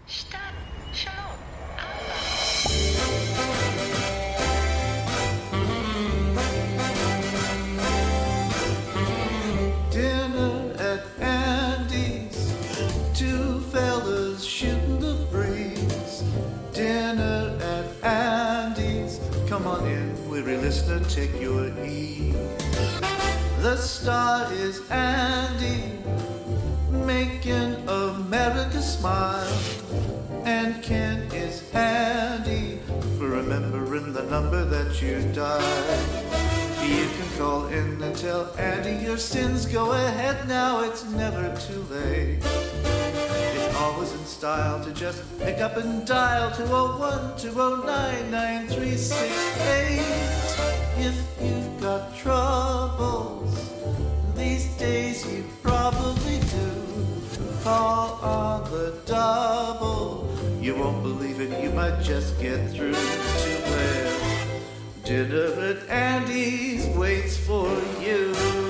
Shabbat Shalom. Dinner at Andy's, two fellas shooting the breeze. Dinner at Andy's, come on in, weary listener, take your ease. The star is Andy, making America smile. And Ken is handy for remembering the number that you dialed. You can call in and tell Andy your sins. Go ahead now, it's never too late. It's always in style to just pick up and dial 201-209-9368. If you've got troubles these days, you probably do. Call on the double. You won't believe it, you might just get through to where dinner at Andy's waits for you.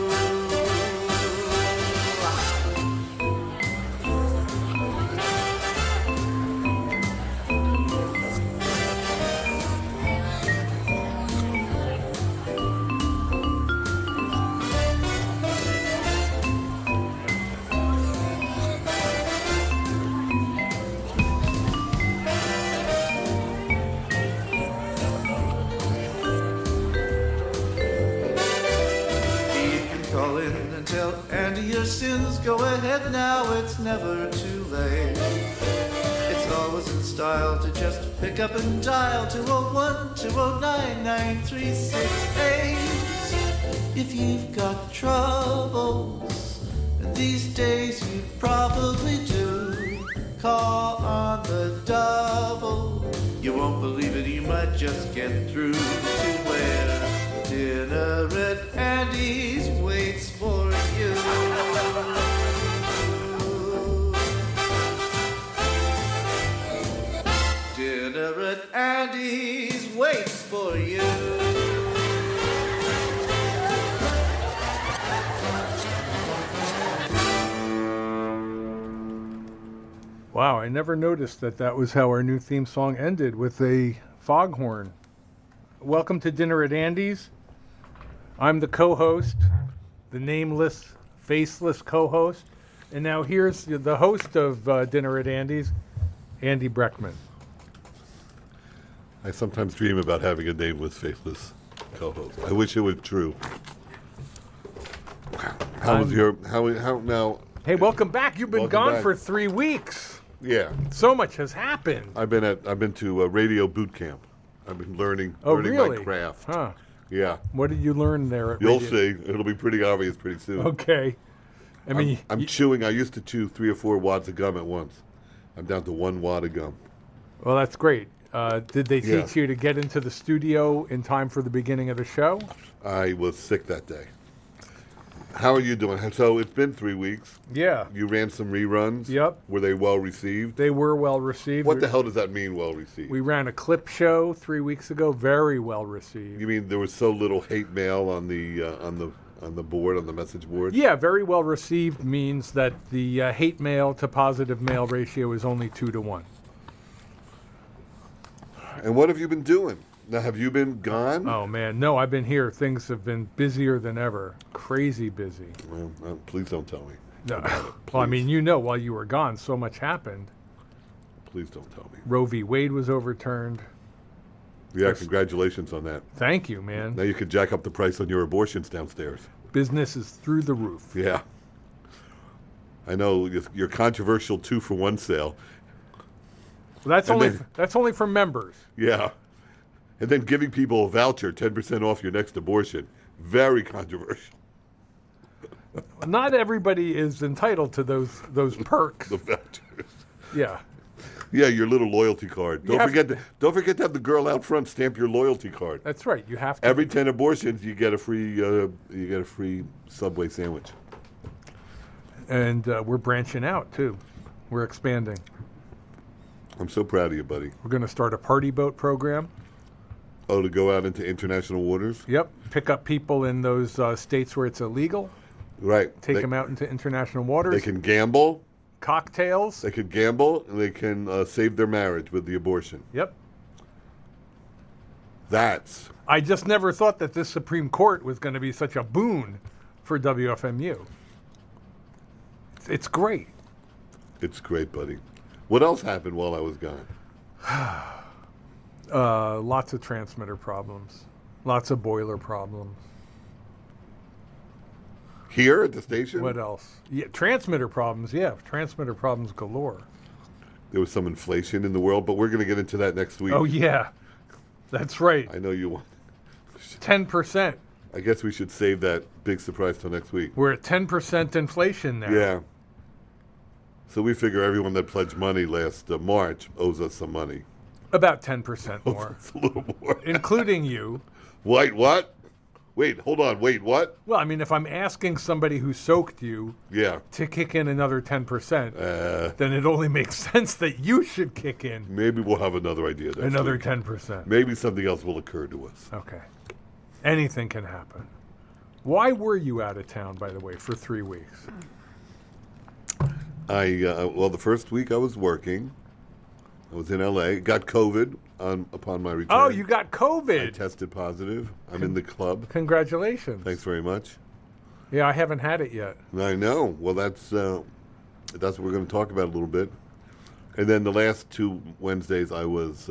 And your sins, go ahead now, it's never too late. It's always in style to just pick up and dial 201-209-9368. If you've got troubles these days, you probably do. Call on the double. You won't believe it, you might just get through to where dinner at Andy's waits for you. Dinner at Andy's waits for you. Wow, I never noticed that was how our new theme song ended, with a foghorn. Welcome to Dinner at Andy's. I'm the co-host, the nameless, faceless co-host. And now here's the host of Dinner at Andy's, Andy Breckman. I sometimes dream about having a nameless, faceless co-host. I wish it were true. How now? Hey, welcome back. You've been gone back. for 3 weeks. Yeah. So much has happened. I've been to a radio boot camp. I've been learning really? my craft. Huh. Yeah. What did you learn there at You'll radio? see. It'll be pretty obvious pretty soon. Okay. I'm chewing. I used to chew 3 or 4 wads of gum at once. I'm down to 1 wad of gum. Well, that's great. Did they Yeah. teach you to get into the studio in time for the beginning of the show? I was sick that day. How are you doing? So it's been 3 weeks. Yeah. You ran some reruns. Yep. Were they well received? They were well received. What the hell does that mean, well received? We ran a clip show 3 weeks ago. Very well received. You mean there was so little hate mail on the board, on the message board? Yeah, very well received means that the hate mail to positive mail ratio is only 2 to 1. And what have you been doing? Now, have you been gone? Oh, man. No, I've been here. Things have been busier than ever. Crazy busy. Well, please don't tell me. No. about it, Well, I please. mean, you know, while you were gone, so much happened. Please don't tell me. Roe v. Wade was overturned. Yeah, congratulations on that. Thank you, man. Now you could jack up the price on your abortions downstairs. Business is through the roof. Yeah. I know your controversial 2-for-1 sale. Well, that's And only then- that's only for members. Yeah. And then giving people a voucher, 10% off your next abortion. Very controversial. Not everybody is entitled to those perks. The vouchers. Yeah. Yeah, your little loyalty card. You have- Don't forget to have the girl out front stamp your loyalty card. That's right. You have to. Every 10 abortions, you get a free Subway sandwich. And we're branching out too. We're expanding. I'm so proud of you, buddy. We're going to start a party boat program. Oh, to go out into international waters? Yep. Pick up people in those states where it's illegal. Right. Take them out into international waters. They can gamble. cocktails. They can gamble, and they can save their marriage with the abortion. Yep. That's I just never thought that this Supreme Court was going to be such a boon for WFMU. It's great. It's great, buddy. What else happened while I was gone? Lots of transmitter problems. Lots of boiler problems. Here at the station? What else? Yeah, transmitter problems. Yeah, transmitter problems galore. There was some inflation in the world, but we're going to get into that next week. Oh, yeah. That's right. I know you want. 10%. I guess we should save that big surprise till next week. We're at 10% inflation now. Yeah. So we figure everyone that pledged money last March owes us some money. About 10% more. It's a little more. Including you. Wait, what? Wait, hold on. Wait, what? Well, I mean, if I'm asking somebody who soaked you Yeah. to kick in another 10%, then it only makes sense that you should kick in Maybe we'll have another idea next another week. 10%. Maybe something else will occur to us. Okay. Anything can happen. Why were you out of town, by the way, for 3 weeks? Well, the first week I was working. I was in L.A. Got COVID upon my return. Oh, you got I COVID. tested positive. I'm in the club. Congratulations. Thanks very much. Yeah, I haven't had it yet. I know. Well, that's what we're going to talk about a little bit. And then the last 2 Wednesdays I was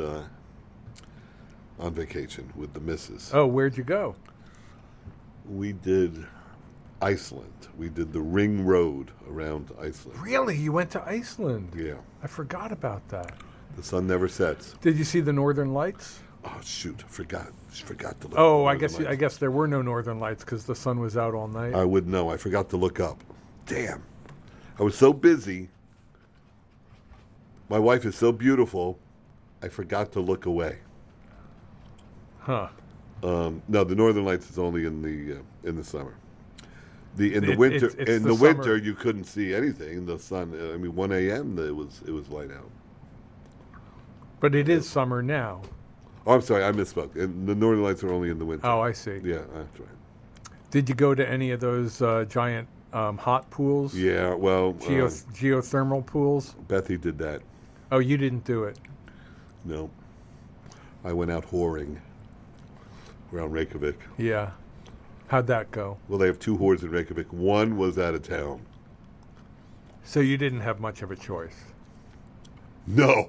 on vacation with the missus. Oh, where'd you go? We did Iceland. We did the ring road around Iceland. Really? You went to Iceland? Yeah. I forgot about that. The sun never sets. Did you see the Northern Lights? Oh, shoot. Forgot to look. Oh, at the Northern I Lights. guess there were no Northern Lights because the sun was out all night. I would know. I forgot to look up. Damn. I was so busy. My wife is so beautiful. I forgot to look away. Huh. No, the Northern Lights is only in the summer. In the It- winter, it's in the the summer. winter, you couldn't see anything. The sun. 1 a.m. It was light out. But it is summer now. Oh, I'm sorry, I misspoke. And the Northern Lights are only in the winter. Oh, I see. Yeah, that's right. Did you go to any of those giant hot pools? Yeah, well, Geothermal pools? Bethy did that. Oh, you didn't do it. No, I went out whoring around Reykjavik. Yeah. How'd that go? Well, they have 2 whores in Reykjavik. One was out of town. So you didn't have much of a choice. No.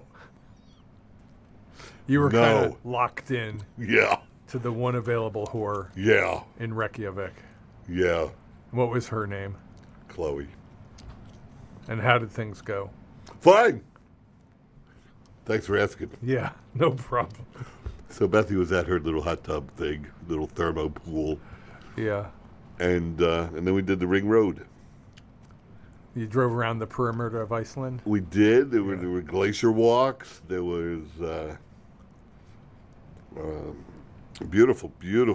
You were No. kind of locked in Yeah. to the one available whore Yeah. in Reykjavik. Yeah. What was her name? Chloe. And how did things go? Fine. Thanks for asking. Yeah, no problem. So Bethy was at her little hot tub thing, little thermo pool, Yeah. and then we did the ring road. You drove around the perimeter of Iceland? We did. There were glacier walks. There was beautiful,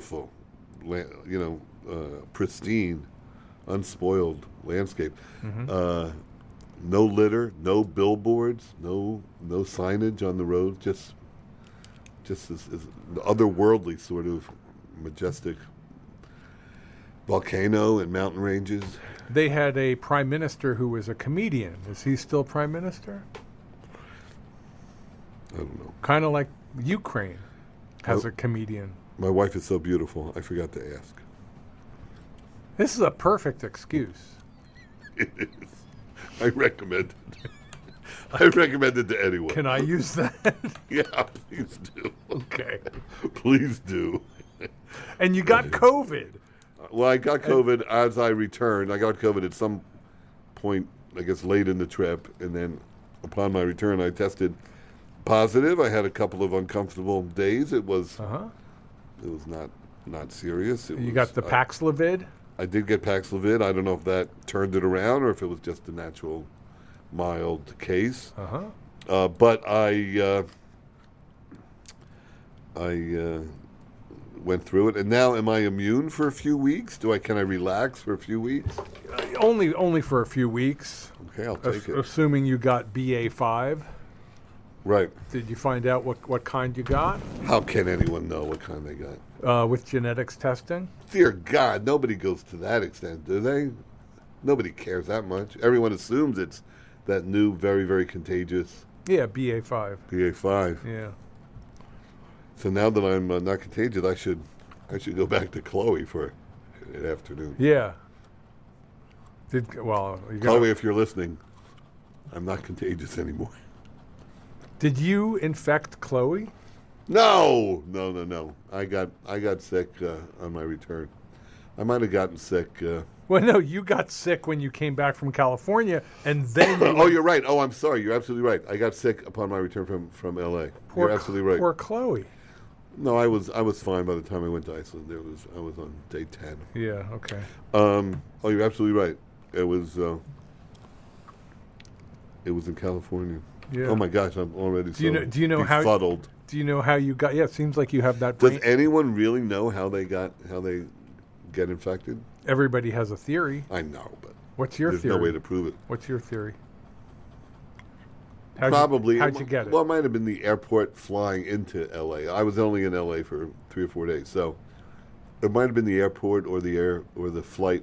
pristine, unspoiled landscape. Mm-hmm. No litter, no billboards, no signage on the road. Just this otherworldly sort of majestic volcano and mountain ranges. They had a prime minister who was a comedian. Is he still prime minister? I don't know. Kind of like Ukraine has Oh. a comedian. My wife is so beautiful. I forgot to ask. This is a perfect excuse. It is. I recommend it. I recommend it to anyone. Can I use that? Yeah, please do. Okay. Please do. And you got COVID. Well, I got COVID as I returned. I got COVID at some point, I guess, late in the trip, and then upon my return, I tested positive. I had a couple of uncomfortable days. It was not serious. You got the Paxlovid? I did get Paxlovid. I don't know if that turned it around or if it was just a natural mild case. But I went through it, and now am I immune for a few weeks? Can I relax for a few weeks? Only for a few weeks. Okay, I'll take it. Assuming you got BA5. Right. Did you find out what kind you got How can anyone know what kind they got? with genetics testing? Dear God, nobody goes to that extent, do they? Nobody cares that much. Everyone assumes it's that new, very, very contagious Yeah, BA5. BA5. Yeah. So now that I'm not contagious, I should go back to Chloe for an afternoon. Yeah. You Chloe, if you're listening, I'm not contagious anymore. Did you infect Chloe? No. I got sick on my return. I might have gotten sick. Well, no, you got sick when you came back from California, and then Oh, you're right. Oh, I'm sorry. You're absolutely right. I got sick upon my return from L.A. You're absolutely right. Poor Chloe. No, I was fine by the time I went to Iceland. I was on day 10. Yeah. Okay. Oh, you're absolutely right. It was in California. Yeah. Oh my gosh, I'm already Do you know how befuddled. Do you know how you got? Yeah, it seems like you have that. Does anyone really know how they get infected? Everybody has a theory. I know, but What's your there's theory? no way to prove it. What's your theory? Probably. How'd you get it? Well, it might have been the airport flying into L.A. I was only in L.A. for 3 or 4 days, so it might have been the airport or the flight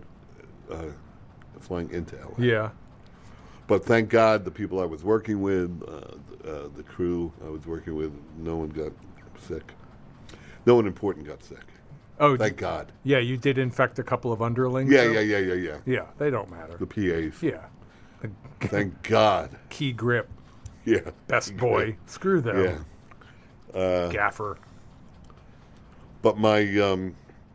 flying into L.A. Yeah. But thank God the people I was working with, the crew I was working with, no one got sick. No one important got sick. Oh, Thank God. Yeah, you did infect a couple of underlings. Yeah, though? yeah. Yeah, they don't matter. The PAs. Yeah. Thank God. Key grip. Yeah. Best boy. Screw them. Yeah. Gaffer. But my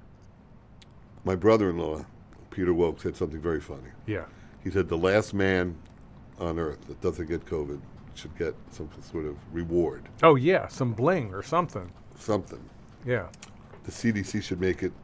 brother-in-law, Peter Woke, said something very funny. Yeah. He said the last man on Earth that doesn't get COVID should get some sort of reward. Oh yeah, some bling or something. Something. Yeah. The CDC should make it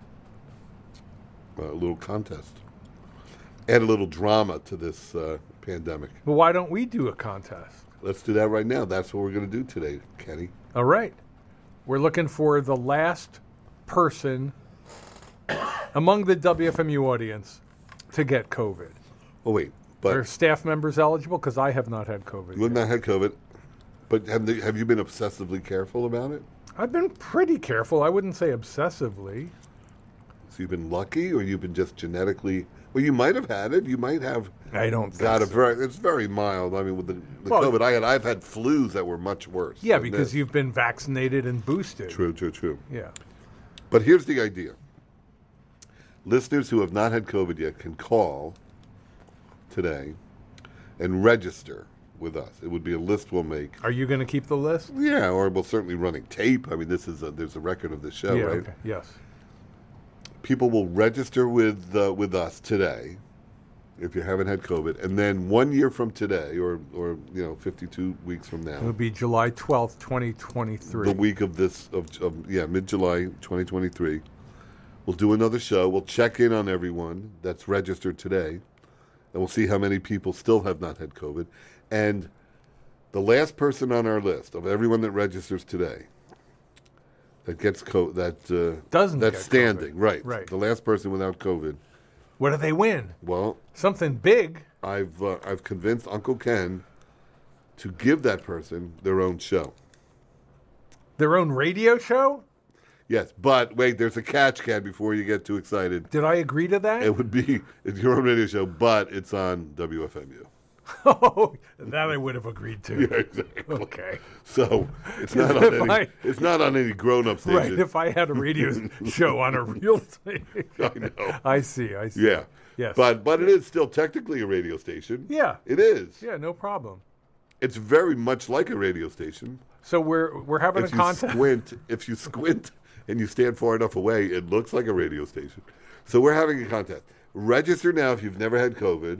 a little contest. Add a little drama to this pandemic. Well, why don't we do a contest? Let's do that right now. That's what we're going to do today, Kenny. All right. We're looking for the last person among the WFMU audience to get COVID. Oh, wait. Are But staff members eligible? Because I have not had COVID. you have not had COVID. But have you been obsessively careful about it? I've been pretty careful. I wouldn't say obsessively. So you've been lucky, or you've been just genetically... Well, you might have had it. You might have I don't think got so. it very... It's very mild. I mean, with the Well, COVID, I've had flus that were much worse. Yeah, than because this. you've been vaccinated and boosted. True. Yeah. But here's the idea. Listeners who have not had COVID yet can call today and register with us. It would be a list we'll make. Are you going to keep the list? Yeah, or we'll certainly running tape. I mean, there's a record of this show, yeah. right? Okay. Yes. People will register with us today if you haven't had COVID, and then 1 year from today, or 52 weeks from It now, would be July 12th, 2023. the week of mid-July 2023, we'll do another show. We'll check in on everyone that's registered today, and we'll see how many people still have not had COVID. And the last person on our list of everyone that registers today that gets Doesn't that's get standing, COVID. right? The last person without COVID. What do they win? Well, Something big. I've convinced Uncle Ken to give that person their own show. Their own radio show? Yes, but wait, there's a catch, Ken, before you get too excited. Did I agree to that? It would be it's your own radio show, but it's on WFMU. Oh, that I would have agreed to. Yeah, exactly. Okay. So it's not on any grown-up station. Right, if I had a radio show on a real thing. I know. I see. Yeah. Yes. But it is still technically a radio station. Yeah. It is. Yeah, no problem. It's very much like a radio station. So we're having a contest. If you squint and you stand far enough away, it looks like a radio station. So we're having a contest. Register now if you've never had COVID.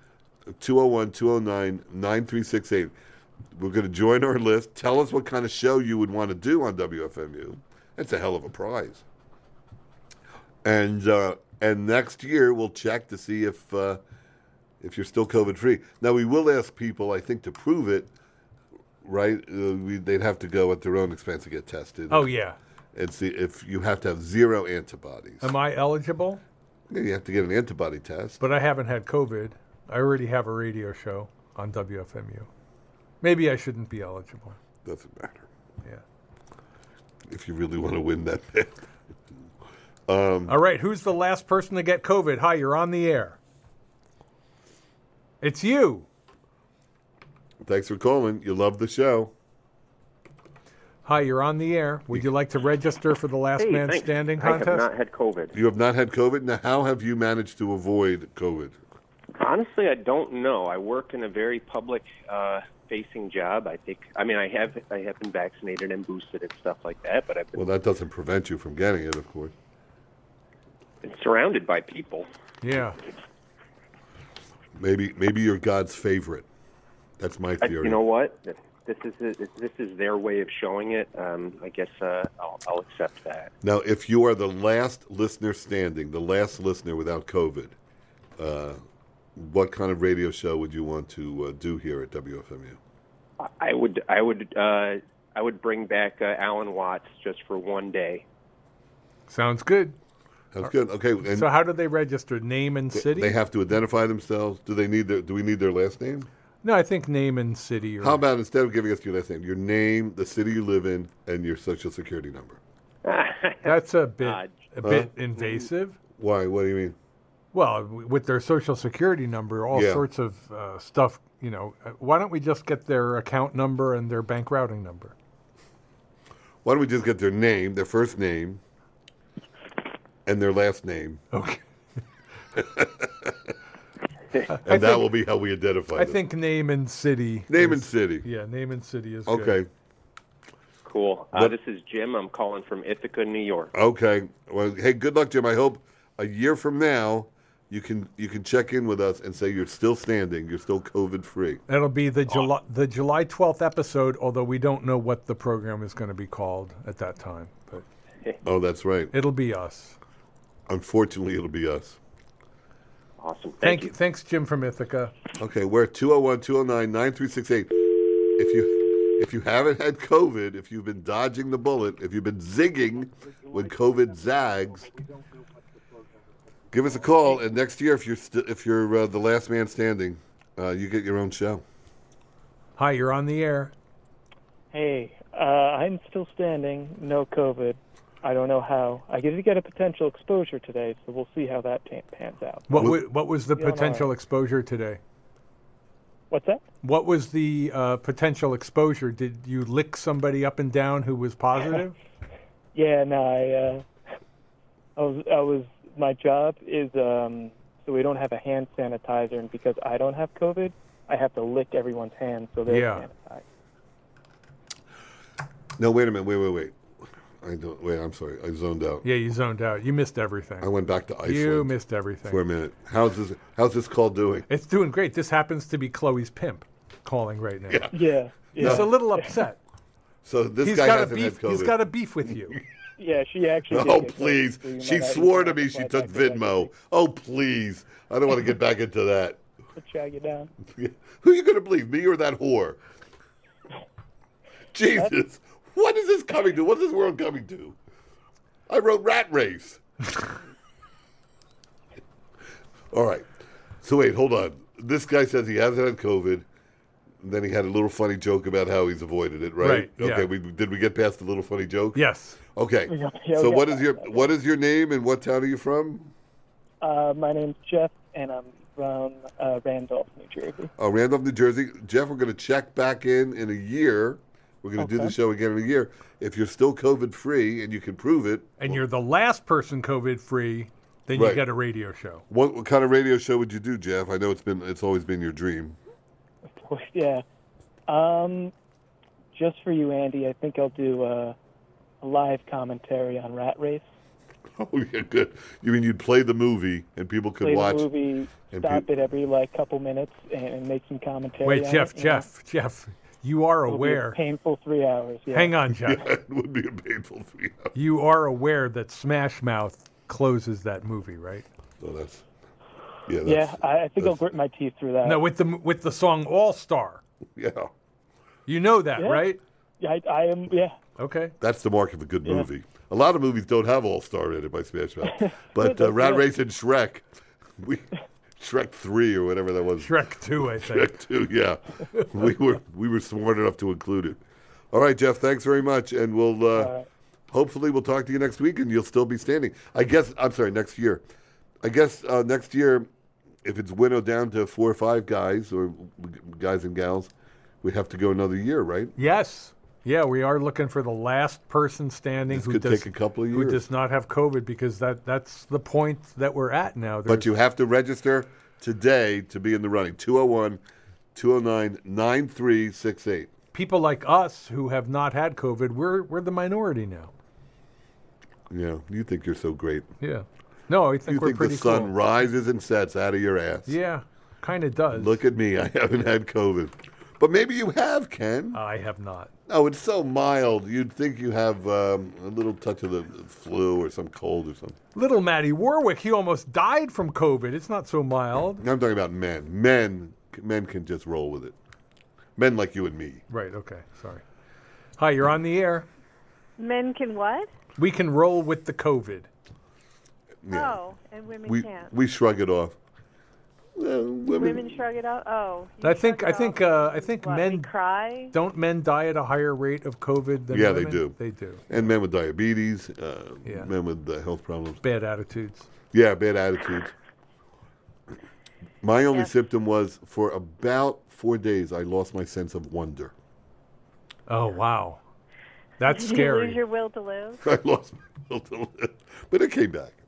201-209-9368. We're going to join our list. Tell us what kind of show you would want to do on WFMU. That's a hell of a prize. And next year we'll check to see if you're still COVID free. Now we will ask people, I think, to prove it. Right? They'd have to go at their own expense to get tested. Oh yeah. And see if you have to have 0 antibodies. Am I eligible? Yeah, you have to get an antibody test. But I haven't had COVID. I already have a radio show on WFMU. Maybe I shouldn't be eligible. Doesn't matter. Yeah. If you really want to win that bet. All right, who's the last person to get COVID? Hi, you're on the air. It's you. Thanks for calling. You love the show. Hi, you're on the air. Would you like to register for the Last Man thanks. Standing I contest? have not had COVID. You have not had COVID? Now, how have you managed to avoid COVID? Honestly, I don't know. I work in a very public-facing job. I have been vaccinated and boosted and stuff like that, but I've been Well, that doesn't prevent you from getting it, of course. surrounded by people. Yeah. Maybe you're God's favorite. That's my theory. You know what? This is their way of showing it. I guess I'll accept that. Now, if you are the last listener standing, the last listener without COVID, what kind of radio show would you want to do here at WFMU? I would bring back Alan Watts just for one day. Sounds good. That's good. Okay. And So how do they register? Name and city? they have to identify themselves. Do we need their last name? No, I think name and city. How about instead of giving us your last name, your name, the city you live in, and your social security number? That's a bit invasive. Why? What do you mean? Well, with their social security number, all Yeah. sorts of stuff, why don't we just get their account number and their bank routing number? Why don't we just get their name, their first name, and their last name, Okay. and that will be how we identify I them. think name and city. Name is- and city. Yeah, name and city is good. Okay. Cool. What- This is Jim. I'm calling from Ithaca, New York. Okay. Well, hey, good luck, Jim. I hope a year from now you can check in with us and say you're still standing, you're still COVID free. That'll be the July 12th episode, although we don't know what the program is going to be called at that time. But Oh, that's right. it'll be us. Unfortunately, it'll be us. Awesome. Thank you. Thanks, Jim from Ithaca. Okay, we're at 201-209-9368. If you haven't had COVID, if you've been dodging the bullet, if you've been zigging when COVID zags, give us a call. And next year, if you're the last man standing, you get your own show. Hi, you're on the air. Hey, I'm still standing, no COVID. I don't know how. I did get a potential exposure today, so we'll see how that pans out. What was the Yeah, no. potential exposure today? What's that? What was the potential exposure? Did you lick somebody up and down who was positive? Yeah, no, I was. My job is so we don't have a hand sanitizer, and because I don't have COVID, I have to lick everyone's hands so they're Yeah. sanitized. No, wait a minute. Wait. I'm sorry. I zoned out. Yeah, you zoned out. You missed everything. I went back to Iceland You missed everything. for a minute. How's this call doing? It's doing great. This happens to be Chloe's pimp calling right now. Yeah, He's a little upset. So this He's guy got a hasn't beef. had COVID. He's got a beef with you. yeah. She actually. Oh, did get please. COVID, so you She might swore to have me to she fly took back to Vegas Venmo. Oh, please. I don't want to get back into that. to track you down. Who are you going to believe, me or that whore? Jesus. What is this coming to? What is this world coming to? I wrote Rat Race. All right. So wait, hold on. This guy says he hasn't had COVID. And then he had a little funny joke about how he's avoided it, right? Right, yeah. Okay. Did we get past the little funny joke? Yes. Okay. Yeah, So we what got is your name and what town are you from? My name's Jeff, and I'm from Randolph, New Jersey. Oh, Randolph, New Jersey. Jeff, we're going to check back in a year. We're going to do the Okay. show again in a year. If you're still COVID free and you can prove it, And you're the last person COVID free, then you Right. get a radio show. what kind of radio show would you do, Jeff? I know it's always been your dream. Yeah. Just for you, Andy, I think I'll do a live commentary on Rat Race. Oh yeah, good. You mean you'd play the movie and people could Play watch? the movie, and stop pe- it every couple minutes, and make some commentary. Wait, on Jeff, it, you know? Jeff, you are It'll be a aware. painful 3 hours. Yeah. Hang on, Jeff. Yeah, it would be a painful 3 hours. You are aware that Smash Mouth closes that movie, right? So that's Yeah, I think I'll grit my teeth through that. No, with the song All Star. yeah. You know that, Yeah. right? Yeah, I am. Yeah. Okay. That's the mark of a good Yeah. movie. A lot of movies don't have All Star in it by Smash Mouth, but That's Rat it. Race and Shrek, Shrek 3 or whatever that was. Shrek 2, I think. Shrek 2, yeah. we were smart enough to include it. All right, Jeff, thanks very much, and we'll hopefully we'll talk to you next week, and you'll still be standing. Next year. I guess next year, if it's winnowed down to 4 or 5 guys or guys and gals, we have to go another year, right? Yes. Yeah, we are looking for the last person standing This could take a couple of who years. does not have COVID, because that's the point that we're at now. But you have to register today to be in the running. 201-209-9368. people like us who have not had COVID, we're the minority now. Yeah, you think you're so great. Yeah. No, I think You we're think pretty the sun cool. rises and sets out of your ass. Yeah, kind of does. Look at me. I haven't had COVID. But maybe you have, Ken. I have not. Oh, it's so mild. You'd think you have a little touch of the flu or some cold or something. Little Matty Warwick, he almost died from COVID. It's not so mild. I'm talking about men. Men can just roll with it. Men like you and me. Right, okay, sorry. Hi, you're on the air. Men can what? We can roll with the COVID. Yeah. Oh, and women we can't. we shrug it off. Well, Women shrug it off. Oh, you I think shrug it I off. think What, men we cry. don't men die at a higher rate of COVID than Yeah, women? they do. They do. And men with diabetes, Yeah. men with health problems. Bad attitudes. Yeah, bad attitudes. My only Yes. symptom was for about 4 days I lost my sense of wonder. Oh wow, that's Did you scary. lose your will to live? I lost my will to live, but it came back.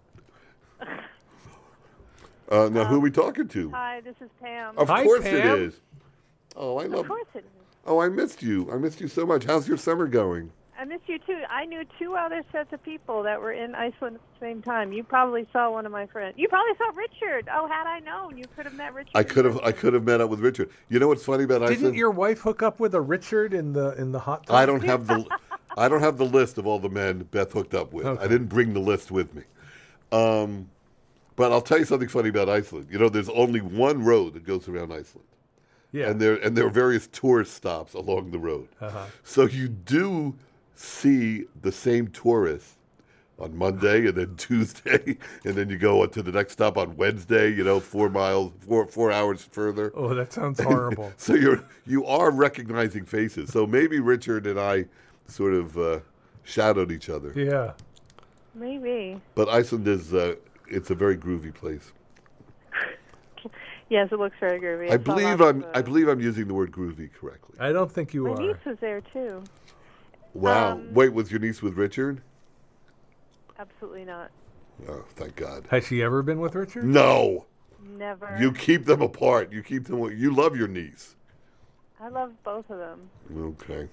Now, who are we talking to? Hi, this is Pam. Of Hi, course Pam. it is. Oh, I Of love. course it is. Oh, I missed you. I missed you so much. How's your summer going? I missed you too. I knew two other sets of people that were in Iceland at the same time. You probably saw one of my friends. You probably saw Richard. Oh, had I known, you could have met Richard. I could have met up with Richard. You know what's funny about Iceland? Didn't your wife hook up with a Richard in the hot tub? I don't have the list of all the men Beth hooked up with. Okay. I didn't bring the list with me. But I'll tell you something funny about Iceland. You know, there's only one road that goes around Iceland. Yeah. And there are various tourist stops along the road. Uh-huh. So you do see the same tourists on Monday and then Tuesday, and then you go on to the next stop on Wednesday, 4 hours further. Oh, that sounds horrible. So you are recognizing faces. So maybe Richard and I sort of shadowed each other. Yeah. Maybe. But Iceland is it's a very groovy place. Yes, it looks very groovy. I saw believe lots of, I believe I'm using the word groovy correctly. I don't think you My are. niece was there too. Wow. Wait, was your niece with Richard? Absolutely not. Oh, thank God. Has she ever been with Richard? No. Never. You keep them apart. You love your niece. I love both of them. Okay.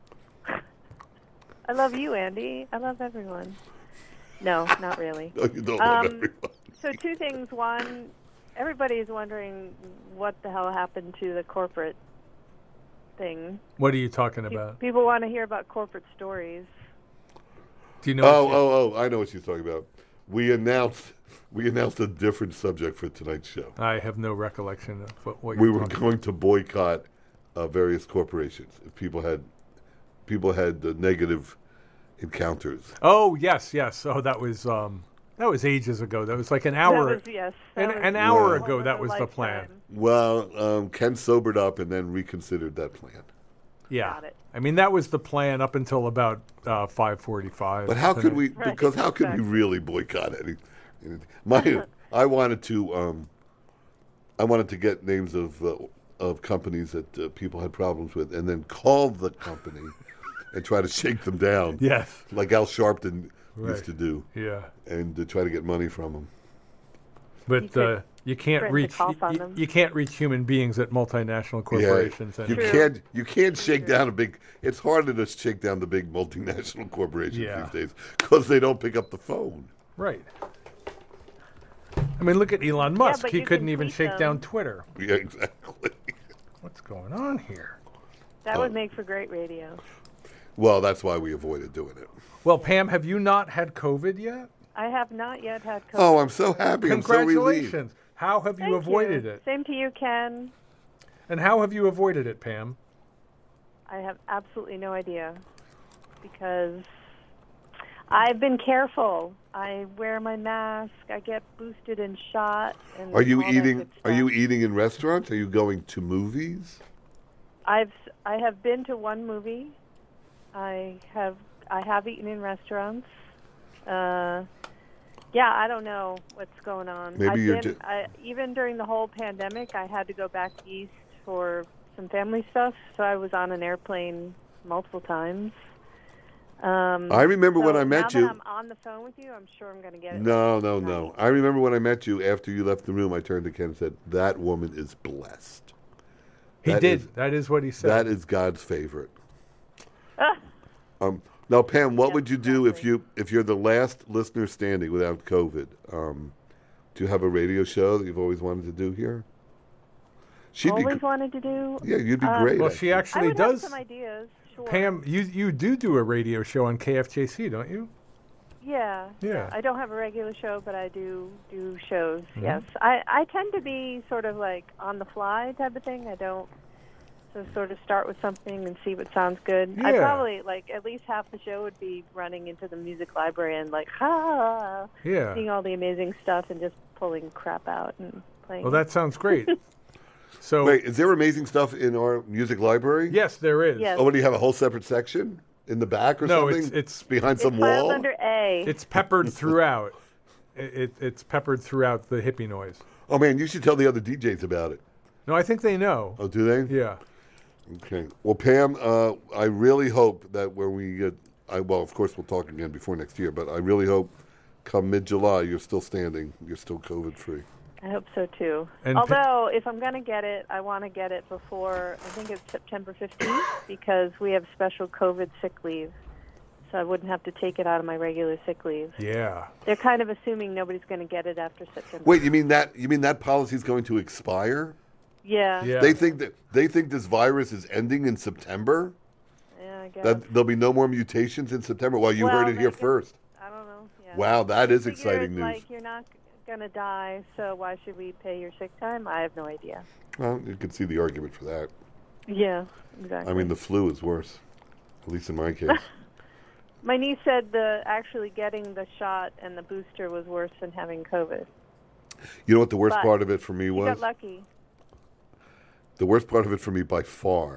I love you, Andy. I love everyone. No, not really. No, you don't love everyone. So two things. One, everybody is wondering what the hell happened to the corporate thing. What are you talking about? People want to hear about corporate stories. Do you know? I know what she's talking about. We announced a different subject for tonight's show. I have no recollection of what We you're were talking going to boycott various corporations if people had negative encounters. Oh yes. Oh, that was ages ago. That was like an hour. That was, yes. That was an hour one ago. in That a was the plan. lifetime. Well, Ken sobered up and then reconsidered that plan. Yeah. Got it. I mean, that was the plan up until about 5:45. But how could we? Right, Because how could we exactly. really boycott anything? I wanted to get names of companies that people had problems with, and then call the company and try to shake them down. Yes. Like Al Sharpton Right. used to do, Yeah. and to try to get money from them. But You could you can't threaten to reach cough on them. you can't reach human beings at multinational corporations. You anymore. can't shake down a big. It's harder to shake down the big multinational corporations Yeah. these days because they don't pick up the phone. Right. I mean, look at Elon Musk. but He you couldn't can even tweet shake them. down Twitter. Yeah, exactly. What's going on here? That would make for great radio. Well, that's why we avoided doing it. Well, Pam, have you not had COVID yet? I have not yet had COVID. Oh, I'm so happy. I'm so relieved. Congratulations. How have you Thank avoided you. it? Same to you, Ken. And how have you avoided it, Pam? I have absolutely no idea because I've been careful. I wear my mask. I get boosted and shot. And Are you all that eating? good Are you stuff. eating in restaurants? Are you going to movies? I have been to one movie. I have eaten in restaurants. Yeah, I don't know what's going on. Maybe you're even during the whole pandemic, I had to go back east for some family stuff, so I was on an airplane multiple times. I remember when I met now you. that I'm on the phone with you, I'm sure I'm going to get it. No. I remember when I met you after you left the room, I turned to Ken and said, that woman is blessed. He did. That is what he said. That is God's favorite. Now, Pam, what Yes, would you do exactly. if you're the last listener standing without COVID? Do you have a radio show that you've always wanted to do here? Always wanted to do. Yeah, you'd be great. Well, she I actually would does. have some ideas. Sure. Pam, you do a radio show on KFJC, don't you? Yeah. Yeah. I don't have a regular show, but I do shows. Mm-hmm. Yes. I tend to be sort of like on the fly type of thing. I don't sort of start with something and see what sounds good. I Yeah. probably like at least half the show would be running into the music library and like Yeah. seeing all the amazing stuff and just pulling crap out and playing. Well, that sounds great. So Wait, is there amazing stuff in our music library? yes, there is. Yes. Oh, what, do you have a whole separate section in the back or No, something? it's behind it's some filed wall? under A. It's peppered throughout. It's peppered throughout the hippie noise. Oh, man, you should tell the other DJs about it. No, I think they know. Oh, do they? Yeah. Okay. Well, Pam, I really hope that when we get, well, of course, we'll talk again before next year, but I really hope come mid-July you're still standing, you're still COVID-free. I hope so too. And Although, if I'm going to get it, I want to get it before, I think it's September 15th, because we have special COVID sick leave. So I wouldn't have to take it out of my regular sick leave. Yeah. They're kind of assuming nobody's going to get it after September. Wait, you mean that policy is going to expire? Yeah. Yeah. They think this virus is ending in September? Yeah, I guess. That there'll be no more mutations in September? Well, you heard it here first. I don't know. Yeah. Wow, that is They figured, exciting news. Like, you're not going to die, so why should we pay your sick time? I have no idea. Well, you can see the argument for that. Yeah, exactly. I mean, the flu is worse, at least in my case. My niece said actually getting the shot and the booster was worse than having COVID. You know what the worst But part of it for me You was? got lucky. The worst part of it for me by far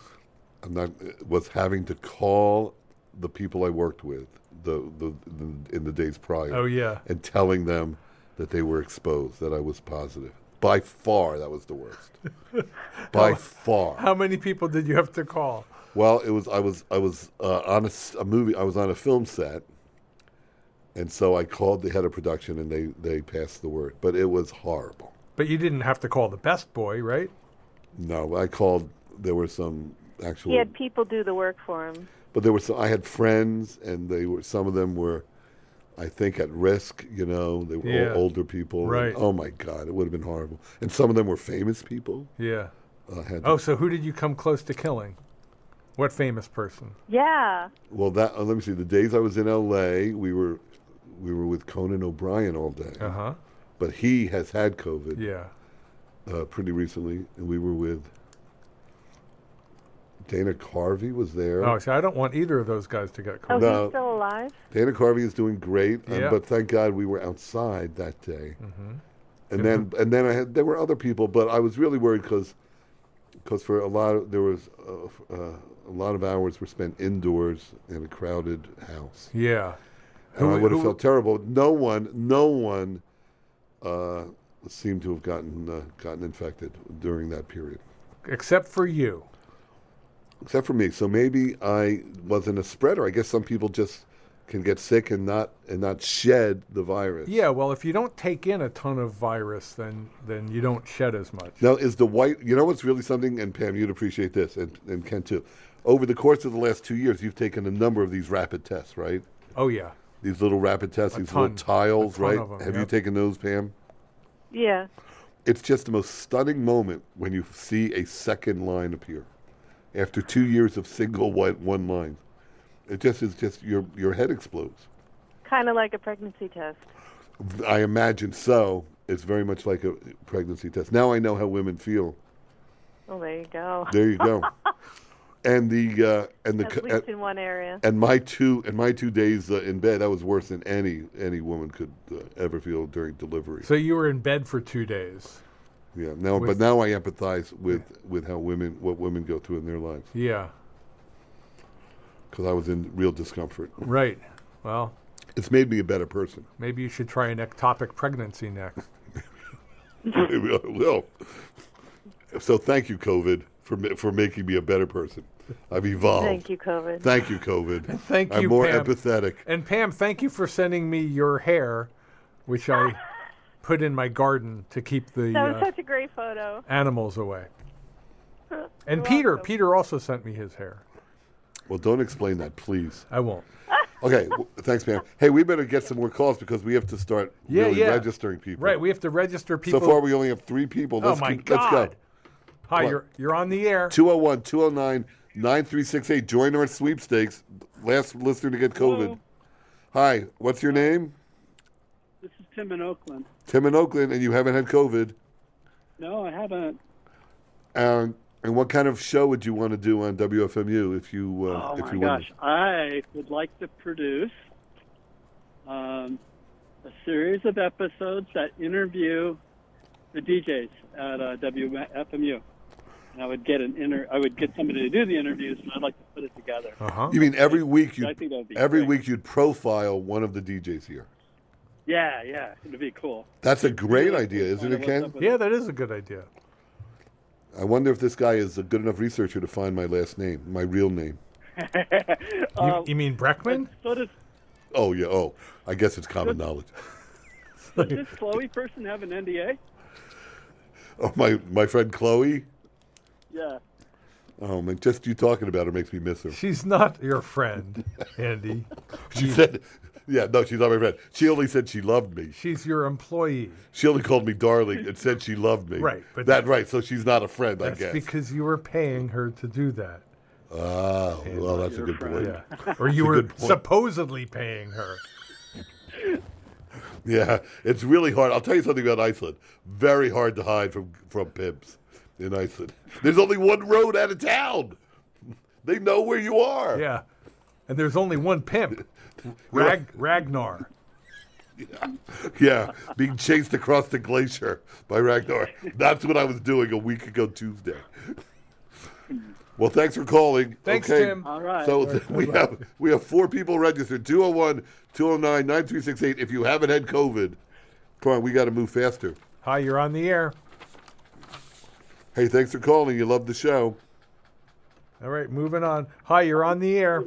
was having to call the people I worked with in the days prior. Oh, yeah. And telling them that they were exposed, that I was positive. By far, that was the worst. By far. How many people did you have to call? Well, I was on a movie. I was on a film set, and so I called the head of production, and they passed the word. But it was horrible. But you didn't have to call the best boy, right? No, I called. There were some actual. He had people do the work for him. But there were some. I had friends, and some of them were, I think, at risk. You know, they were older people. Right. And, oh my God, it would have been horrible. And some of them were famous people. Yeah. Oh, so who did you come close to killing? What famous person? Yeah. Well, let me see. The days I was in L.A., we were with Conan O'Brien all day. Uh-huh. But he has had COVID. Yeah. Pretty recently, and we were with Dana Carvey was there. Oh, see, I don't want either of those guys to get Oh, COVID. No. he's still alive? Dana Carvey is doing great, Yeah. but thank God we were outside that day. Mm-hmm. And then there were other people, but I was really worried because for a lot of a lot of hours were spent indoors in a crowded house. Yeah. And I would have felt terrible. No one seemed to have gotten infected during that period, Except for you. except for me. So maybe I wasn't a spreader. I guess some people just can get sick and not shed the virus. Yeah, well, if you don't take in a ton of virus, then you don't shed as much. Now, is the white? You know what's really something? And Pam, you'd appreciate this, and Ken too. Over the course of the last 2 years, you've taken a number of these rapid tests, right? Oh, yeah. These little rapid tests, these ton. little tiles, A ton right? of 'em, Have you yep. taken those, Pam? Yeah. It's just the most stunning moment when you see a second line appear after 2 years of single one line. It just is just your head explodes. Kind of like a pregnancy test. I imagine so. It's very much like a pregnancy test. Now I know how women feel. Well, there you go. There you go. And At least in one area. and my 2 days in bed, that was worse than any woman could ever feel during delivery. So you were in bed for 2 days. Yeah. But now I empathize with what women go through in their lives, Yeah. because I was in real discomfort. Right. Well, It's made me a better person. maybe you should try an ectopic pregnancy next. Maybe I will. So thank you, COVID. for making me a better person. I've evolved. Thank you, COVID. Thank you, COVID. Thank I'm you, more Pam. empathetic. And Pam, thank you for sending me your hair, which I put in my garden to keep That was the such a great photo. animals away. And You're Peter, welcome. Peter also sent me his hair. Well, don't explain that, please. I won't. Okay, thanks, Pam. Hey, we better get some more calls because we have to start really registering people. Right, we have to register people. So far, we only have 3 people. Oh my Let's go. God! Hi, Come on. you're on the air. 201-209-9368. Join our sweepstakes. Last listener to get COVID. Hello. Hi, what's your name? This is Tim in Oakland. Tim in Oakland, and you haven't had COVID. No, I haven't. And what kind of show would you want to do on WFMU if you Oh if my you gosh, I would like to produce a series of episodes that interview the DJs at WFMU. And I would get somebody to do the interviews, and I'd like to put it together. Uh-huh. You mean every week I think that would be every great. week you'd profile one of the DJs here? Yeah, it'd be cool. That's a great idea, isn't it, Ken? Yeah, that is a good idea. I wonder if this guy is a good enough researcher to find my last name, my real name. You mean Breckman? So does Oh, yeah. Oh, I guess it's common knowledge. this Chloe person have an NDA? Oh, my friend Chloe? Yeah. Oh, man, just you talking about her makes me miss her. She's not your friend, Andy. She said, yeah, no, she's not my friend. She only said she loved me. She's your employee. She only called me darling and said she loved me. Right, but right. So she's not a friend, I That's guess. because you were paying her to do that. Oh, well, that's a good point. Yeah. Or you a were good point. supposedly paying her. Yeah, it's really hard. I'll tell you something about Iceland. Very hard to hide from pimps in Iceland. There's only one road out of town. They know where you are. Yeah. And there's only one pimp, Ragnar. Yeah, being chased across the glacier by Ragnar. That's what I was doing a week ago Tuesday. Well, thanks for calling. Thanks, okay. Tim. All right. So we have 4 people registered. 201-209-9368. If you haven't had COVID, come on, we got to move faster. Hi, you're on the air. Hey, thanks for calling. You love the show. All right, moving on. Hi, you're on the air.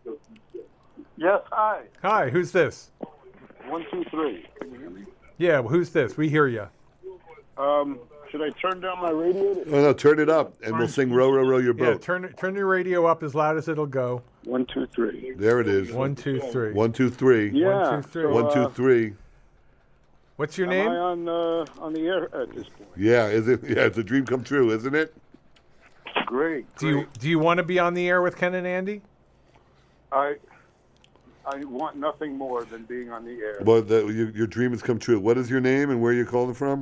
Yes, hi. Hi, who's this? 1, 2, 3. Can you hear me? Yeah, who's this? We hear you. Should I turn down my radio? Oh, no, turn it up, and we'll sing Row, Row, Row Your Yeah, Boat. turn your radio up as loud as it'll go. 1, 2, 3. There it is. 1, 2, 3. 1, 2, 3. Yeah. 1, 2, 3. 1, 2, 3. What's your Am name? I on the air at this point? Yeah, is it? Yeah, it's a dream come true, isn't it? Great. Do you want to be on the air with Ken and Andy? I want nothing more than being on the air. Well, your dream has come true. What is your name and where are you calling from?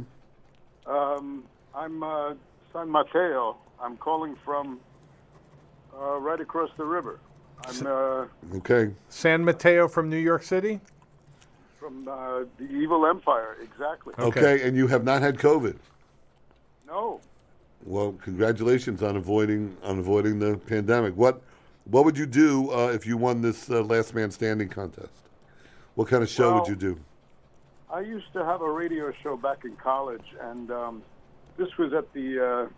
I'm San Mateo. I'm calling from right across the river. I'm Okay. San Mateo from New York City? from the evil empire. Exactly. Okay. Okay, and you have not had COVID. No. Well, congratulations on avoiding the pandemic. What would you do if you won this Last Man Standing contest? What kind of show would Well, you do? I used to have a radio show back in college, and this was at the.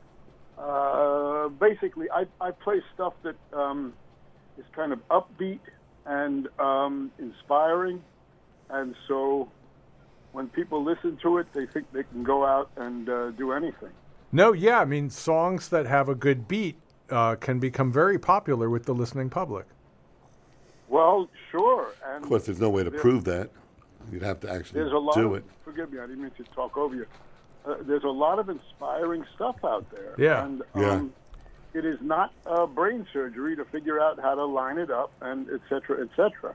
Basically, I play stuff that is kind of upbeat and inspiring, and so when people listen to it, they think they can go out and do anything. No, yeah, I mean, songs that have a good beat can become very popular with the listening public. Well, sure. And Of course, there's no way to prove that. You'd have to actually there's a lot do of, it. Forgive me, I didn't mean to talk over you. There's a lot of inspiring stuff out there. Yeah. And Yeah. it is not brain surgery to figure out how to line it up, and et cetera, et cetera.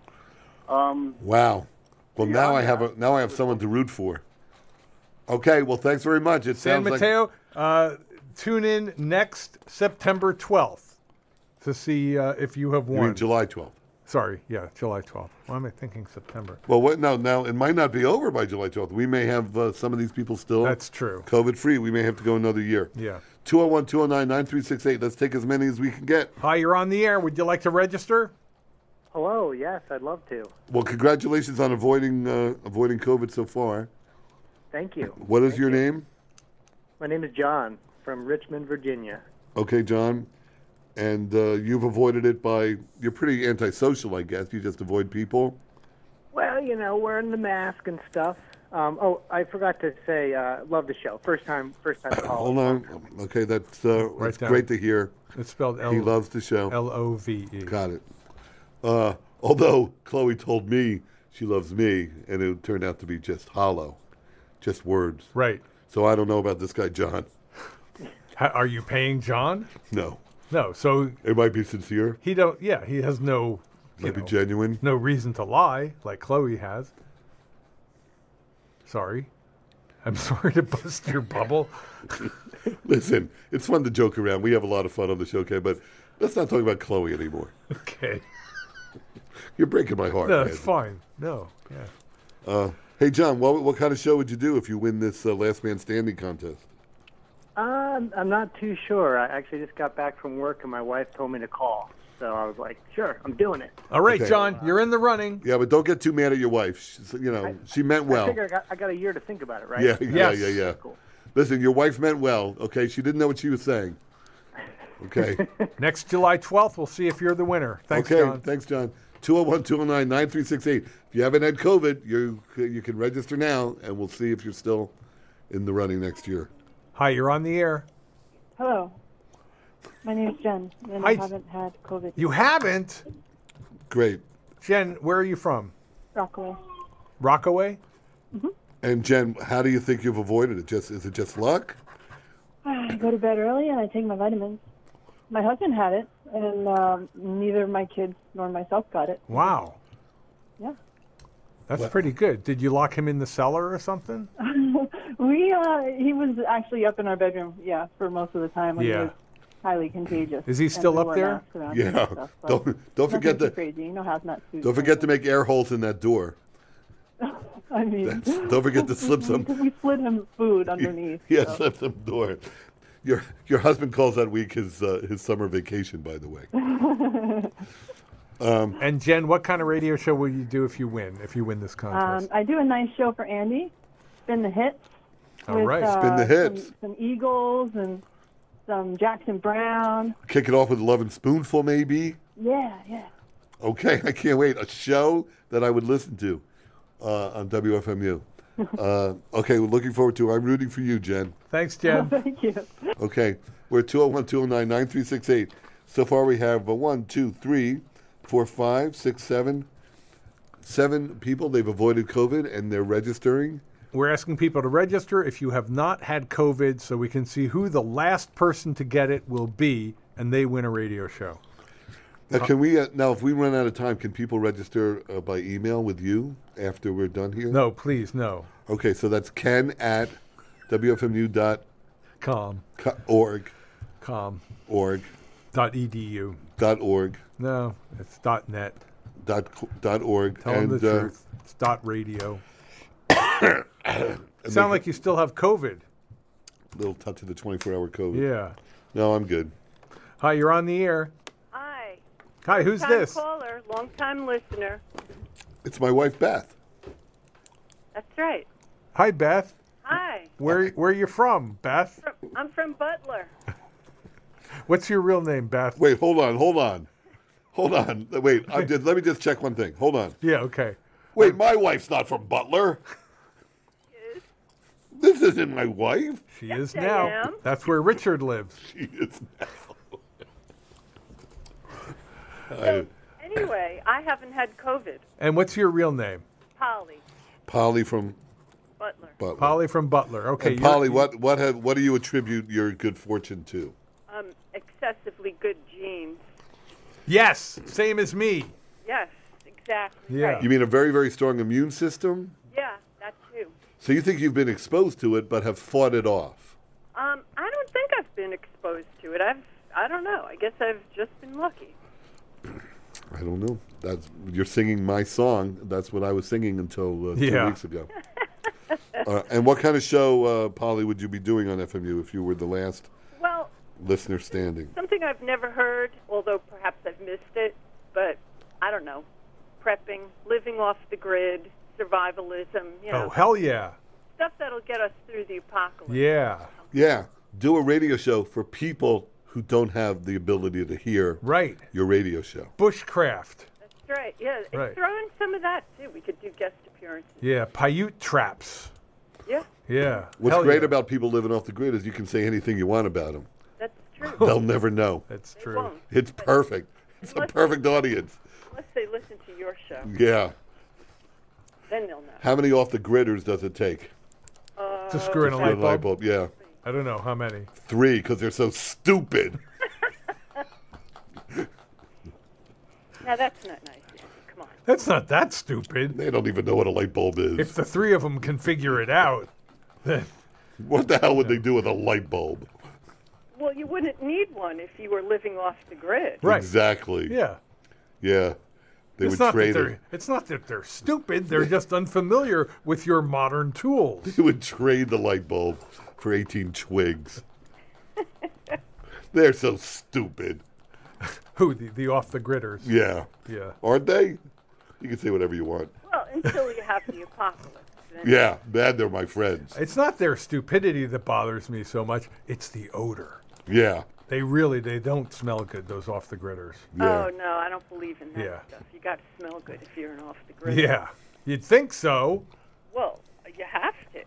Wow. Well, now I have someone to root for. Okay. Well, thanks very much. It San sounds Mateo, tune in next September 12th to see if you have like you won. mean July 12th. Sorry, yeah, July 12th. Why am I thinking September? Well, what? Now it might not be over by July 12th. We may have some of these people still That's true. COVID-free. We may have to go another year. Yeah. 201-209-9368. Let's take as many as we can get. Hi, you're on the air. Would you like to register? Hello, yes, I'd love to. Well, congratulations on avoiding COVID so far. Thank you. What is your name? My name is John from Richmond, Virginia. Okay, John. And you've avoided it by, you're pretty antisocial, I guess. You just avoid people. Well, wearing the mask and stuff. I forgot to say, love the show. First time caller. Hold on. Okay, that's Right down. great to hear. It's spelled He loves the show. Love. Got it. Although Chloe told me she loves me, and it turned out to be just hollow, just words. Right. So I don't know about this guy, John. Are you paying John? No. No. So It might be sincere. he don't. Yeah, he has no. Might be genuine. No reason to lie like Chloe has. Sorry. I'm sorry to bust your bubble. Listen, it's fun to joke around. We have a lot of fun on the show, okay? But let's not talk about Chloe anymore. Okay. You're breaking my heart. No, man. it's fine. No. Yeah. Hey, John, what kind of show would you do if you win this Last Man Standing contest? I'm not too sure. I actually just got back from work, and my wife told me to call. So I was like, sure, I'm doing it. All right, Okay. John, you're in the running. Yeah, but don't get too mad at your wife. She meant well. I figure I got a year to think about it, right? Yeah, Yes. yeah. Cool. Listen, your wife meant well, okay? She didn't know what she was saying. Okay. Next July 12th, we'll see if you're the winner. Thanks, Okay, John. thanks, John. 201-209-9368. If you haven't had COVID, you can register now, and we'll see if you're still in the running next year. Hi, you're on the air. Hello. My name is Jen, and Hi. I haven't had COVID. You haven't? Great. Jen, where are you from? Rockaway. Rockaway? And Jen, how do you think you've avoided it? Is it just luck? I go to bed early and I take my vitamins. My husband had it, and neither my kids nor myself got it. Wow. Yeah. That's pretty good. Did you lock him in the cellar or something? He was actually up in our bedroom, for most of the time when he Yeah. was highly contagious. Is he And still we up wore there? masks around Yeah. him and stuff, but Don't forget nothing too the crazy. You know hazmat suits. don't forget to make air holes in that door. I mean, Don't forget to slip some. we slid him food underneath. Yeah, so. slip some door. Your husband calls that week his summer vacation, by the way. And Jen, what kind of radio show will you do if you win this contest? I do a nice show for Andy, Spin the Hits. All with, right. Spin the Hits. Some Eagles and some Jackson Brown. Kick it off with Love and Spoonful, maybe. Yeah. Okay, I can't wait. A show that I would listen to on WFMU. Okay, we're looking forward to it. I'm rooting for you, Jen. Thanks, Jen. Thank you. Okay, we're at 201-209-9368. So far we have 1, 2, 3, 4, 5, 6, 7 people. They've avoided COVID and they're registering. We're asking people to register if you have not had COVID so we can see who the last person to get it will be, and they win a radio show. Now, can we? Now, if we run out of time, can people register by email with you after we're done here? No, please, no. Okay, so that's Ken at WFMU.org. Com. Org. .edu. .org. No, it's .net. .org. Tell them the truth. It's .radio. Sound like you still have COVID. Little touch of the 24-hour code. Yeah. No, I'm good. Hi, you're on the air. Hi. Hi, who's Long-time this? caller, long-time listener. It's my wife, Beth. That's right. Hi, Beth. Hi. Where are you from, Beth? I'm from Butler. What's your real name, Beth? Wait, hold on. Wait, let me just check one thing. Hold on. Yeah, okay. Wait, my wife's not from Butler. This isn't my wife. She is I now. am. That's where Richard lives. She is now. So, anyway, I haven't had COVID. And what's your real name? Polly. Polly from Butler. Butler. Polly from Butler. Okay. And Polly, what do you attribute your good fortune to? Excessively good genes. Yes, same as me. Yes, exactly. Yeah. Right. You mean a very, very strong immune system? Yeah, that too. So you think you've been exposed to it but have fought it off? I don't think I've been exposed to it. I don't know. I guess I've just been lucky. I don't know. You're singing my song. That's what I was singing until 2 weeks ago. And what kind of show, Polly, would you be doing on FMU if you were the last listener standing? Something I've never heard, although perhaps I've missed it, but I don't know. Prepping, living off the grid, survivalism, Oh, hell yeah. Stuff that'll get us through the apocalypse. Yeah. Yeah. Do a radio show for people who don't have the ability to hear Right. your radio show. Bushcraft. That's right. Yeah, Right. throw in some of that too. We could do guest appearances. Yeah, Paiute traps. Yeah, Yeah. What's Hell great yeah. about people living off the grid is you can say anything you want about them. that's true. They'll never know. That's They true. won't. It's perfect. It's a perfect audience. Unless they listen to your show, Yeah. then they'll know. How many off the gridders does it take? To screw in a For light bulb? Yeah. I don't know how many. 3, because they're so stupid. Now that's not nice. Come on. That's not that stupid. They don't even know what a light bulb is. If the 3 of them can figure it out, then What the hell would they do with a light bulb? Well, you wouldn't need one if you were living off the grid. right. Exactly. Yeah. Yeah. They It's would not, that trade they're, it. it's not that they're stupid. They're just unfamiliar with your modern tools. They would trade the light bulb for 18 twigs. They're so stupid. Who? The off-the-gridders. Yeah. Yeah. Aren't they? You can say whatever you want. Well, until you have the apocalypse. Then Yeah. Bad, they're my friends. It's not their stupidity that bothers me so much. It's the odor. Yeah. They don't smell good, those off-the-gridders. Yeah. Oh no, I don't believe in that Yeah. stuff. You got to smell good if you're an off the grid. Yeah. You'd think so. Well, you have to.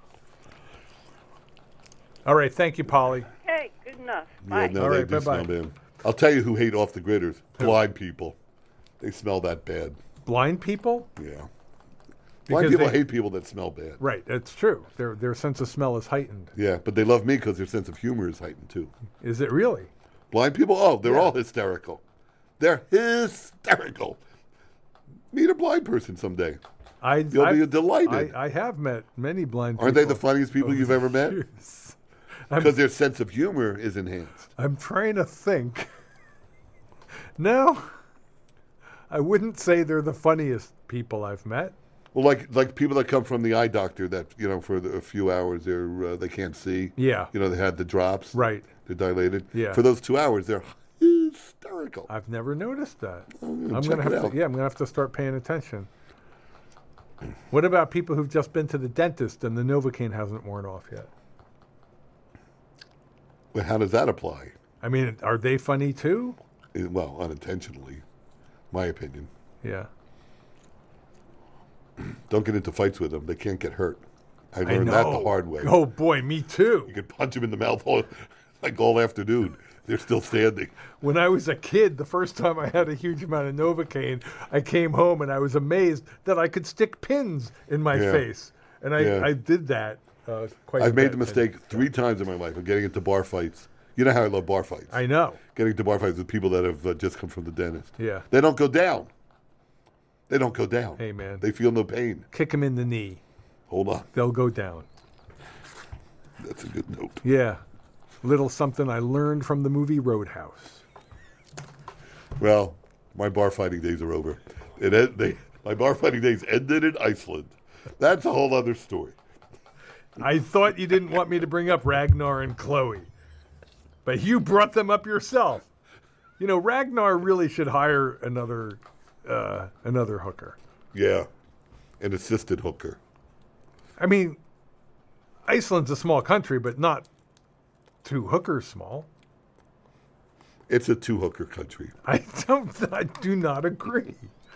All right. Thank you, Polly. Okay, good enough. Yeah, Bye. no, All they right, do bye-bye. smell bad. I'll tell you who hate off the gridders. Blind people. They smell that bad. Blind people? Yeah. Because Blind people they- hate people that smell bad. Right. That's true. Their sense of smell is heightened. Yeah, but they love me because their sense of humor is heightened too. Is it really? Blind people, oh, they're all hysterical. They're hysterical. Meet a blind person someday. You'll be delighted. I have met many blind people. Aren't they the funniest people over you've the ever met? years. Because their sense of humor is enhanced. I'm trying to think. No, I wouldn't say they're the funniest people I've met. Well, like people that come from the eye doctor that, for a few hours they can't see. Yeah. They had the drops. Right. They're dilated. Yeah. For those 2 hours, they're hysterical. I've never noticed that. check gonna it have out. to. Yeah, I'm gonna have to start paying attention. What about people who've just been to the dentist and the Novocaine hasn't worn off yet? Well, how does that apply? I mean, are they funny too? Well, unintentionally, my opinion. Yeah. Don't get into fights with them. They can't get hurt. I learned that the hard way. Oh boy, me too. You could punch them in the mouth all afternoon. They're still standing. When I was a kid, the first time I had a huge amount of Novocaine, I came home and I was amazed that I could stick pins in my Yeah. face. And I did that quite a I've made bit. the mistake 3 times in my life of getting into bar fights. You know how I love bar fights. I know. Getting into bar fights with people that have just come from the dentist. Yeah. They don't go down. They don't go down. Hey, man. They feel no pain. Kick them in the knee. Hold on. They'll go down. That's a good note. Yeah. Little something I learned from the movie Roadhouse. Well, my bar fighting days are over. My bar fighting days ended in Iceland. That's a whole other story. I thought you didn't want me to bring up Ragnar and Chloe, but you brought them up yourself. Ragnar really should hire another hooker. Yeah, an assisted hooker. I mean, Iceland's a small country, but not 2 hookers small. It's a 2-hooker country. I do not agree.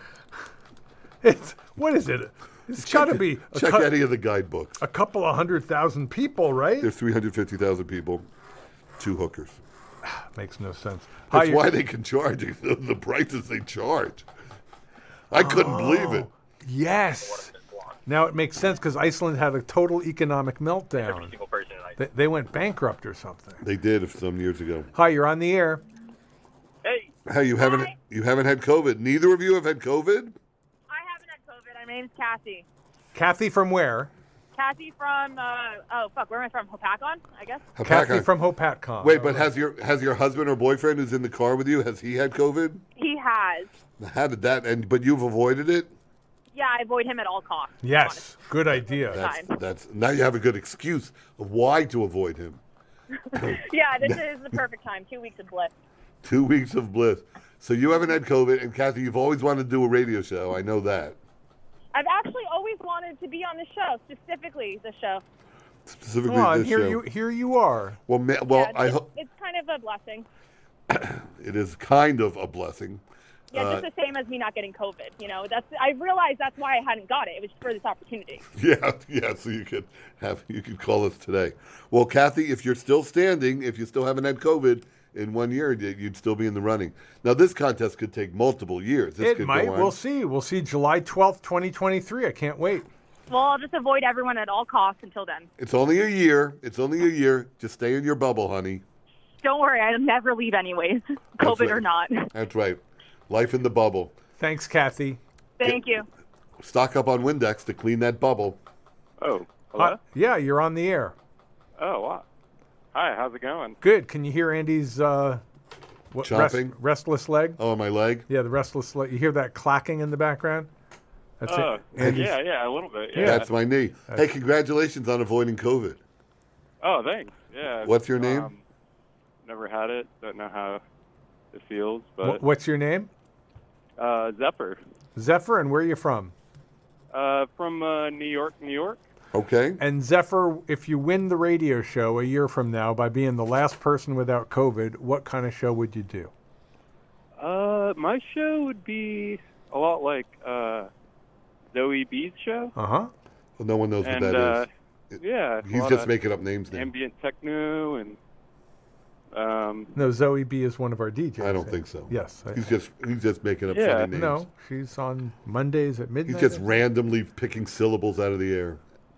What is it? It's got to be Check any of the guidebooks. a couple of 100,000 people, right? There's 350,000 people, 2 hookers. Makes no sense. That's why they can charge the prices they charge. I couldn't believe it. Yes. Now it makes sense because Iceland had a total economic meltdown. They went bankrupt or something. They did some years ago. Hi, you're on the air. Hey, you haven't had COVID. Neither of you have had COVID? I haven't had COVID. My name's Kathy. Kathy from where? Kathy from, where am I from? Hopatcon, I guess? Kathy from Hopatcon. Wait, but has your husband or boyfriend who's in the car with you, has he had COVID? He has. How did that, but you've avoided it? Yeah, I avoid him at all costs. Yes, good idea. That's now you have a good excuse of why to avoid him. Yeah, this is the perfect time. 2 weeks of bliss. 2 weeks of bliss. So you haven't had COVID, and Kathy, you've always wanted to do a radio show. I know that. I've actually always wanted to be on the show, specifically the show. Specifically Come on, this show. here you are. Well, Yeah, I hope. it's kind of a blessing. it is kind of a blessing. Yeah, just the same as me not getting COVID. I realized that's why I hadn't got it. It was for this opportunity. Yeah. So you could call us today. Well, Kathy, if you're still standing, if you still haven't had COVID in 1 year, you'd still be in the running. Now, this contest could take multiple years. This could might. go on. We'll see. We'll see July 12th, 2023. I can't wait. Well, I'll just avoid everyone at all costs until then. It's only a year. Just stay in your bubble, honey. Don't worry, I'll never leave anyways, COVID or not. That's right. Life in the bubble. Thanks, Kathy. Thank you. Stock up on Windex to clean that bubble. Oh, hello? Yeah, you're on the air. Oh, wow. Hi, how's it going? Good. Can you hear Andy's chopping? Restless leg? Oh, my leg? Yeah, the restless leg. You hear that clacking in the background? That's it. Yeah, a little bit. Yeah. That's my knee. Hey, congratulations on avoiding COVID. Oh, thanks. Yeah. What's your name? Never had it. Don't know how it feels. But what's your name? Zephyr. Zephyr, and where are you from? From New York, New York. Okay. And Zephyr, if you win the radio show a year from now by being the last person without COVID, what kind of show would you do? My show would be a lot like Zoe B's show. Uh-huh. Well, no one knows what that is. Yeah. He's just making up names now. Ambient techno and... No, Zoe B is one of our DJs. I don't think so. Yes. He's just making up funny names. No, she's on Mondays at midnight. He's just randomly picking syllables out of the air.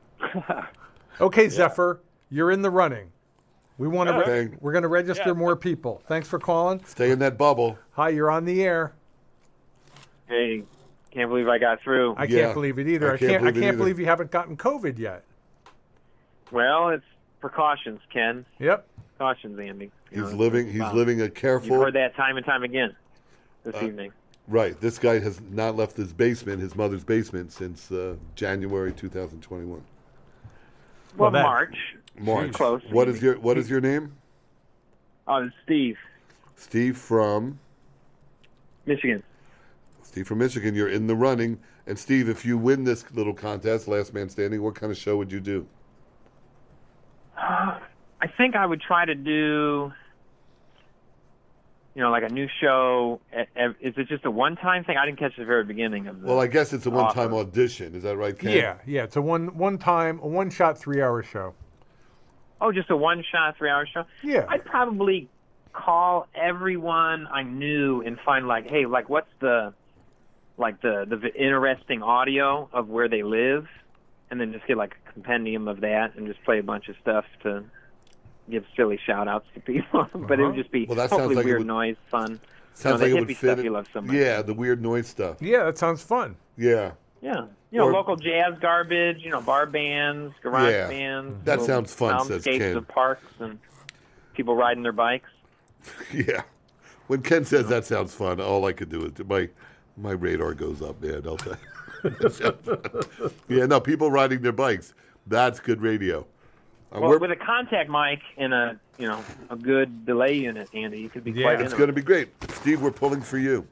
Okay, Zephyr, you're in the running. We want to. Okay. We're going to register more people. Thanks for calling. Stay in that bubble. Hi, you're on the air. Hey, can't believe I got through. I can't believe it either. I can't believe you haven't gotten COVID yet. Well, it's precautions, Ken. Yep. Precautions, Andy. He's living a careful. You've heard that time and time again this evening. Right. This guy has not left his mother's basement, since January 2021. Well, March. Close. What is your name? Steve. Steve from Michigan. Steve from Michigan. You're in the running. And Steve, if you win this little contest, Last Man Standing, what kind of show would you do? I think I would try to do, like a new show. Is it just a one-time thing? I didn't catch the very beginning of the Well, I guess it's a one-time audition. Is that right, Ken? Yeah. It's a one-shot 3-hour show. Oh, just a one-shot 3-hour show? Yeah. I'd probably call everyone I knew and find what's the interesting audio of where they live, and then just get a compendium of that and just play a bunch of stuff to give silly shout-outs to people. But it would just be hopefully weird noise, fun. Sounds like it would fit. You love so much. Yeah, the weird noise stuff. Yeah, that sounds fun. Yeah. Yeah. Local jazz garbage, bar bands, garage bands. That sounds fun, says Ken. Soundscapes of parks and people riding their bikes. Yeah. When Ken says that sounds fun, all I could do is my radar goes up, man. I'll tell you. Yeah, no, people riding their bikes. That's good radio. Well, with a contact mic and a good delay unit, Andy, you could be quite it's going to be great. Steve, we're pulling for you.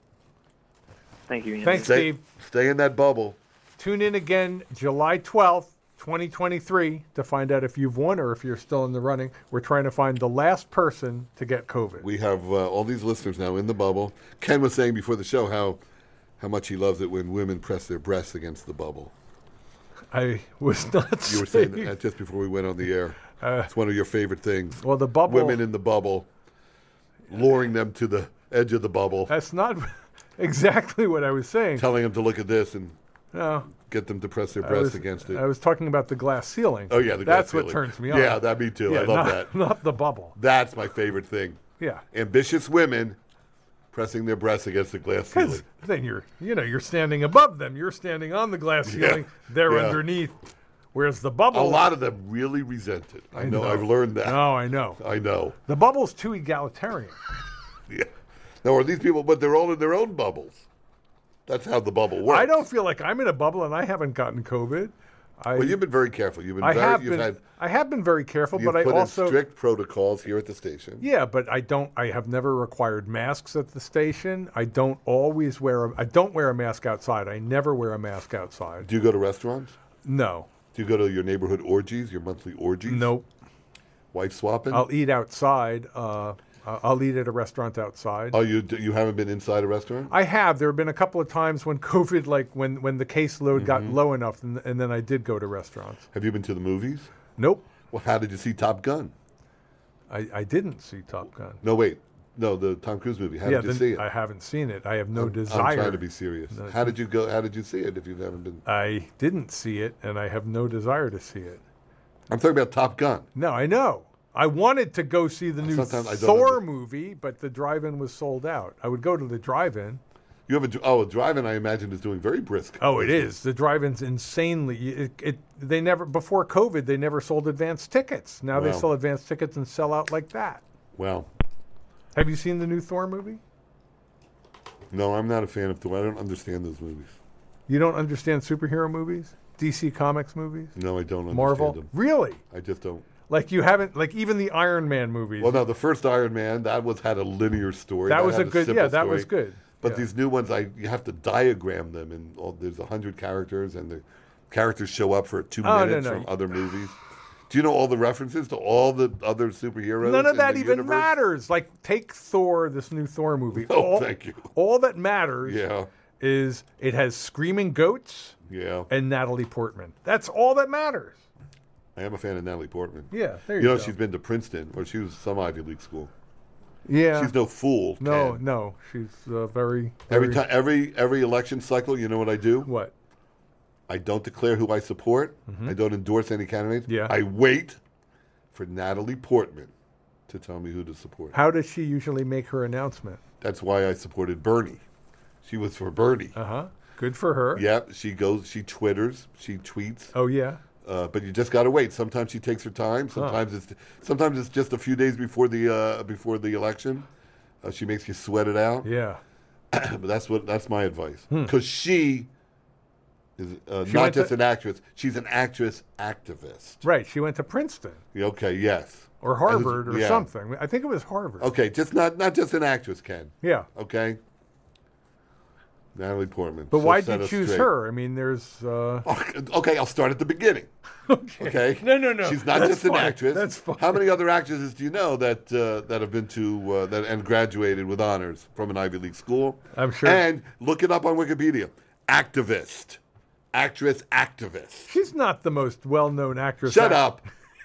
Thank you, Andy. Thanks, Steve. Stay in that bubble. Tune in again July 12th, 2023 to find out if you've won or if you're still in the running. We're trying to find the last person to get COVID. We have all these listeners now in the bubble. Ken was saying before the show how much he loves it when women press their breasts against the bubble. I was not You were saying that just before we went on the air. It's one of your favorite things. Well, the bubble. Women in the bubble, luring them to the edge of the bubble. That's not exactly what I was saying. Telling them to look at this and no. Get them to press their breasts against it. I was talking about the glass ceiling. Oh, yeah, the glass That's ceiling. what turns me on. Yeah, that me too. Yeah, I love that. Not the bubble. That's my favorite thing. Yeah. Ambitious women pressing their breasts against the glass ceiling. Then you're standing above them. You're standing on the glass ceiling. They're underneath. Whereas the bubble... A lot of them really resent it. I know. I've learned that. No, I know. I know. The bubble's too egalitarian. Yeah. Now, are these people... But they're all in their own bubbles. That's how the bubble works. I don't feel like I'm in a bubble and I haven't gotten COVID. Well, you've been very careful. I have been very careful, but I also... You've put in strict protocols here at the station. Yeah, but I have never required masks at the station. I don't wear a mask outside. I never wear a mask outside. Do you go to restaurants? No. Do you go to your neighborhood orgies, your monthly orgies? Nope. Wife swapping? I'll eat outside. I'll eat at a restaurant outside. Oh, you haven't been inside a restaurant? I have. There have been a couple of times when COVID, like when the caseload got low enough, and then I did go to restaurants. Have you been to the movies? Nope. Well, how did you see Top Gun? I didn't see Top Gun. No, wait. No, the Tom Cruise movie. How did you see it? I haven't seen it. I have no desire. I'm trying to be serious. No. How did you go? How did you see it if you haven't been? I didn't see it, and I have no desire to see it. I'm talking about Top Gun. No, I know. I wanted to go see the new Thor movie, but the drive-in was sold out. I would go to the drive-in. You have a drive-in, I imagine, is doing very brisk. Oh, it is. The drive-in's insanely. They never, before COVID, they never sold advanced tickets. Now they sell advanced tickets and sell out like that. Wow. Have you seen the new Thor movie? No, I'm not a fan of Thor. I don't understand those movies. You don't understand superhero movies? DC Comics movies? No, I don't understand Marvel? them. Really? I just don't. Like you haven't, like even the Iron Man movies. Well, no, the first Iron Man, that had a linear story. That was a good, yeah, that was good. But these new ones, you have to diagram them, and there's 100 characters, and the characters show up for 2 minutes from other movies. Do you know all the references to all the other superheroes? None of that even matters. Like, take Thor, this new Thor movie. Thank you. All that matters is it has screaming goats and Natalie Portman. That's all that matters. I am a fan of Natalie Portman. Yeah, there you go. You know, she's been to Princeton, or she was some Ivy League school. Yeah. She's no fool. No, Ken. no. She's very... Every election cycle, you know what I do? What? I don't declare who I support. I don't endorse any candidates. Yeah. I wait for Natalie Portman to tell me who to support. How does she usually make her announcement? That's why I supported Bernie. She was for Bernie. Good for her. Yeah, she Twitters, she tweets. Oh, yeah. But you just got to wait. Sometimes she takes her time. Sometimes it's just a few days before the election. She makes you sweat it out. Yeah. But that's my advice. Because she is not just an actress. She's an actress activist. Right. She went to Princeton. Okay. Yes. Or Harvard or something. I think it was Harvard. Okay. Just not just an actress, Ken. Yeah. Okay. Natalie Portman. But why did you choose her? I mean, there's... Okay, I'll start at the beginning. Okay. No. She's not just an actress. That's fine. How many other actresses do you know that have been to and graduated with honors from an Ivy League school? I'm sure. And look it up on Wikipedia. Activist. Actress activist. She's not the most well-known actress. Shut up.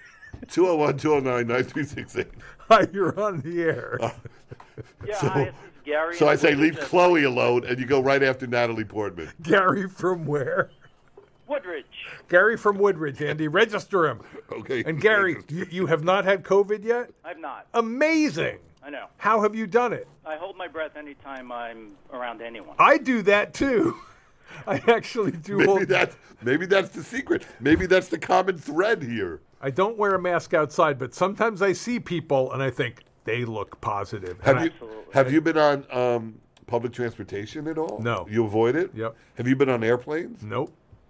201-209-9368. Hi, you're on the air. Hi, this is Gary. So I say leave Chloe alone, and you go right after Natalie Portman. Gary from where? Woodridge. Gary from Woodridge, Andy. Register him. Okay. And Gary, you have not had COVID yet? I've not. Amazing. I know. How have you done it? I hold my breath anytime I'm around anyone. I do that too. I actually do. Maybe that's the secret. Maybe that's the common thread here. I don't wear a mask outside, but sometimes I see people and I think they look positive. Have you been on public transportation at all? No. You avoid it? Yep. Have you been on airplanes? Nope.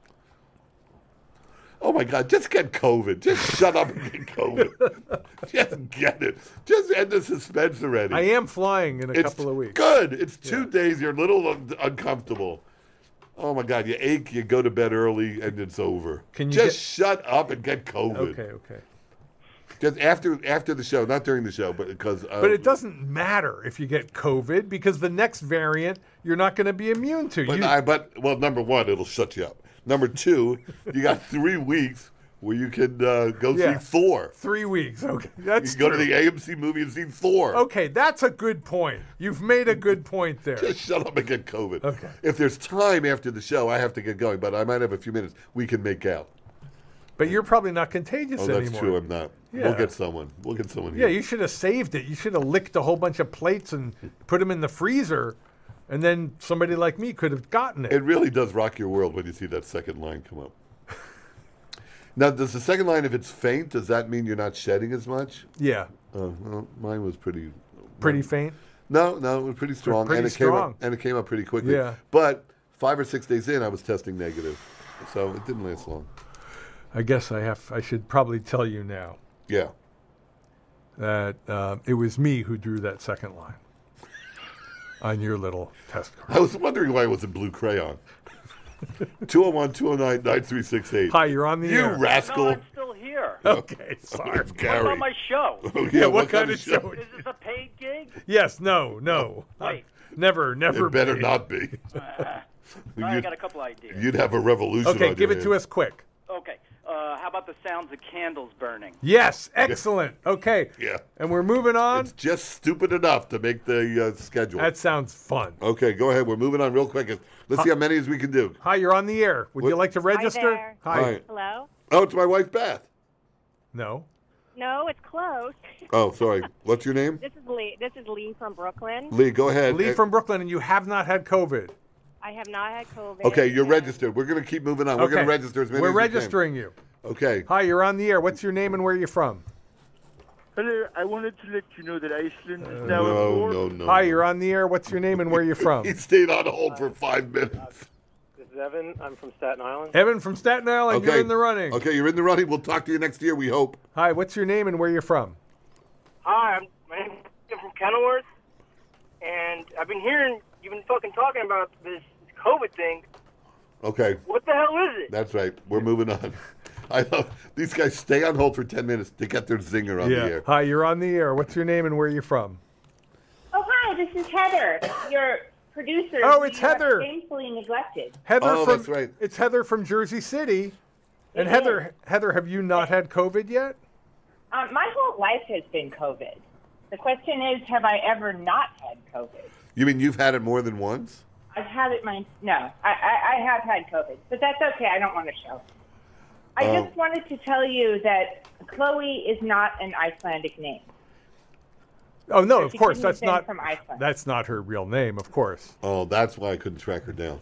Oh my God, just get COVID. Just shut up and get COVID. Just get it. Just end the suspense already. I am flying in a couple of weeks. Good. It's 2 days. You're a little uncomfortable. Oh my God, you ache, you go to bed early, and it's over. Shut up and get COVID. Okay. Just after the show, not during the show, but because. But it doesn't matter if you get COVID because the next variant you're not going to be immune to. Well, number one, it'll shut you up. Number two, you got 3 weeks where you can go see Thor. 3 weeks, okay. That's you can go to the AMC movie and see Thor. Okay, that's a good point. You've made a good point there. Just shut up and get COVID. Okay. If there's time after the show, I have to get going, but I might have a few minutes. We can make out. But you're probably not contagious anymore. Oh, that's true. I'm not. Yeah. We'll get someone Yeah, here. you should have saved it. You should have licked a whole bunch of plates and put them in the freezer, and then somebody like me could have gotten it. It really does rock your world when you see that second line come up. Now, does the second line, if it's faint, does that mean you're not shedding as much? Yeah. Well, mine was pretty faint? No, it was pretty strong. It came up pretty quickly. Yeah. But 5 or 6 days in, I was testing negative. So it didn't last long. I guess I should probably tell you now. Yeah. That it was me who drew that second line on your little test card. I was wondering why it was in blue crayon. 201-209-9368. Hi, you're on the air. You rascal. No, I'm still here. Okay, sorry. It's What Gary. about my show? Yeah, what kind of show? Is this a paid gig? Yes, no. Wait. Never. It better not be. I got a couple ideas. You'd have a revolution. Okay, on give your it to hands. us quick. Okay. How about the sounds of candles burning? Yes, excellent. Okay. Yeah. And we're moving on. It's just stupid enough to make the schedule. That sounds fun. Okay, go ahead. We're moving on real quick. Let's see how many as we can do. Hi, you're on the air. Would you like to register? there. Hi. Hello? Oh, it's my wife, Beth. No. No, it's close. Oh, sorry. What's your name? This is Lee. This is Lee from Brooklyn. Lee, go ahead. Lee from Brooklyn, and you have not had COVID. I have not had COVID. Okay, you're registered. We're going to keep moving on. We're going to register as many We're as we can. registering you. Okay. Hi, you're on the air. What's your name and where are you from? Hello, I wanted to let you know that Iceland is now at war. No. Hi, you're on the air. What's your name and where are you from? He stayed on hold for 5 minutes. This is Evan. I'm from Staten Island. Evan from Staten Island. You're in the running. Okay, you're in the running. We'll talk to you next year, we hope. Hi, what's your name and where you're from? Hi, my name is from Kenilworth, and I've been hearing you've been fucking talking about this COVID thing. Okay. What the hell is it? That's right. We're moving on. I love these guys stay on hold for 10 minutes to get their zinger on the air. Hi, you're on the air. What's your name and where are you from? Oh, hi, this is Heather, your producer. Oh, it's who you Heather. are Shamefully neglected. Heather from, that's right. It's Heather from Jersey City. And It Heather, have you not had COVID yet? My whole life has been COVID. The question is, have I ever not had COVID? You mean you've had it more than once? I've had it No, I have had COVID, but that's okay. I don't want to show. I just wanted to tell you that Chloe is not an Icelandic name. Oh no, So of she course couldn't have that's been not from Iceland. that's not her real name, of course. Oh, that's why I couldn't track her down.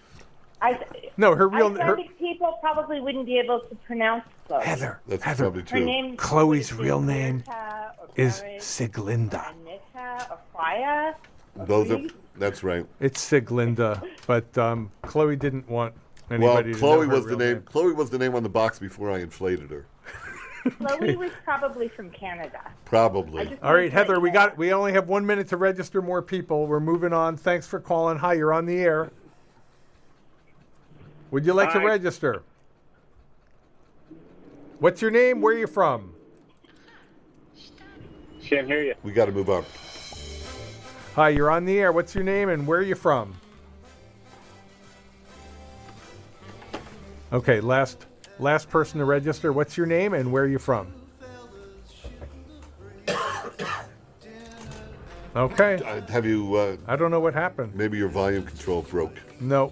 No, her real Icelandic people probably wouldn't be able to pronounce Chloe. Heather. That's Heather. probably Her true. name Chloe's real name Mirta or is Paris Siglinda. or Nita or Freya. Those are that's right. It's Siglinda, but Chloe didn't want Well, anybody to Chloe know her was the real name. Chloe was the name on the box before I inflated her. Chloe was probably from Canada. Probably. All right, Heather, we only have 1 minute to register more people. We're moving on. Thanks for calling. Hi, you're on the air. Would you like to Hi. register? What's your name? Where are you from? Can't hear you. We got to move on. Hi, you're on the air. What's your name and where are you from? Okay, last person to register. What's your name and where are you from? Okay. Have you? I don't know what happened. Maybe your volume control broke. No.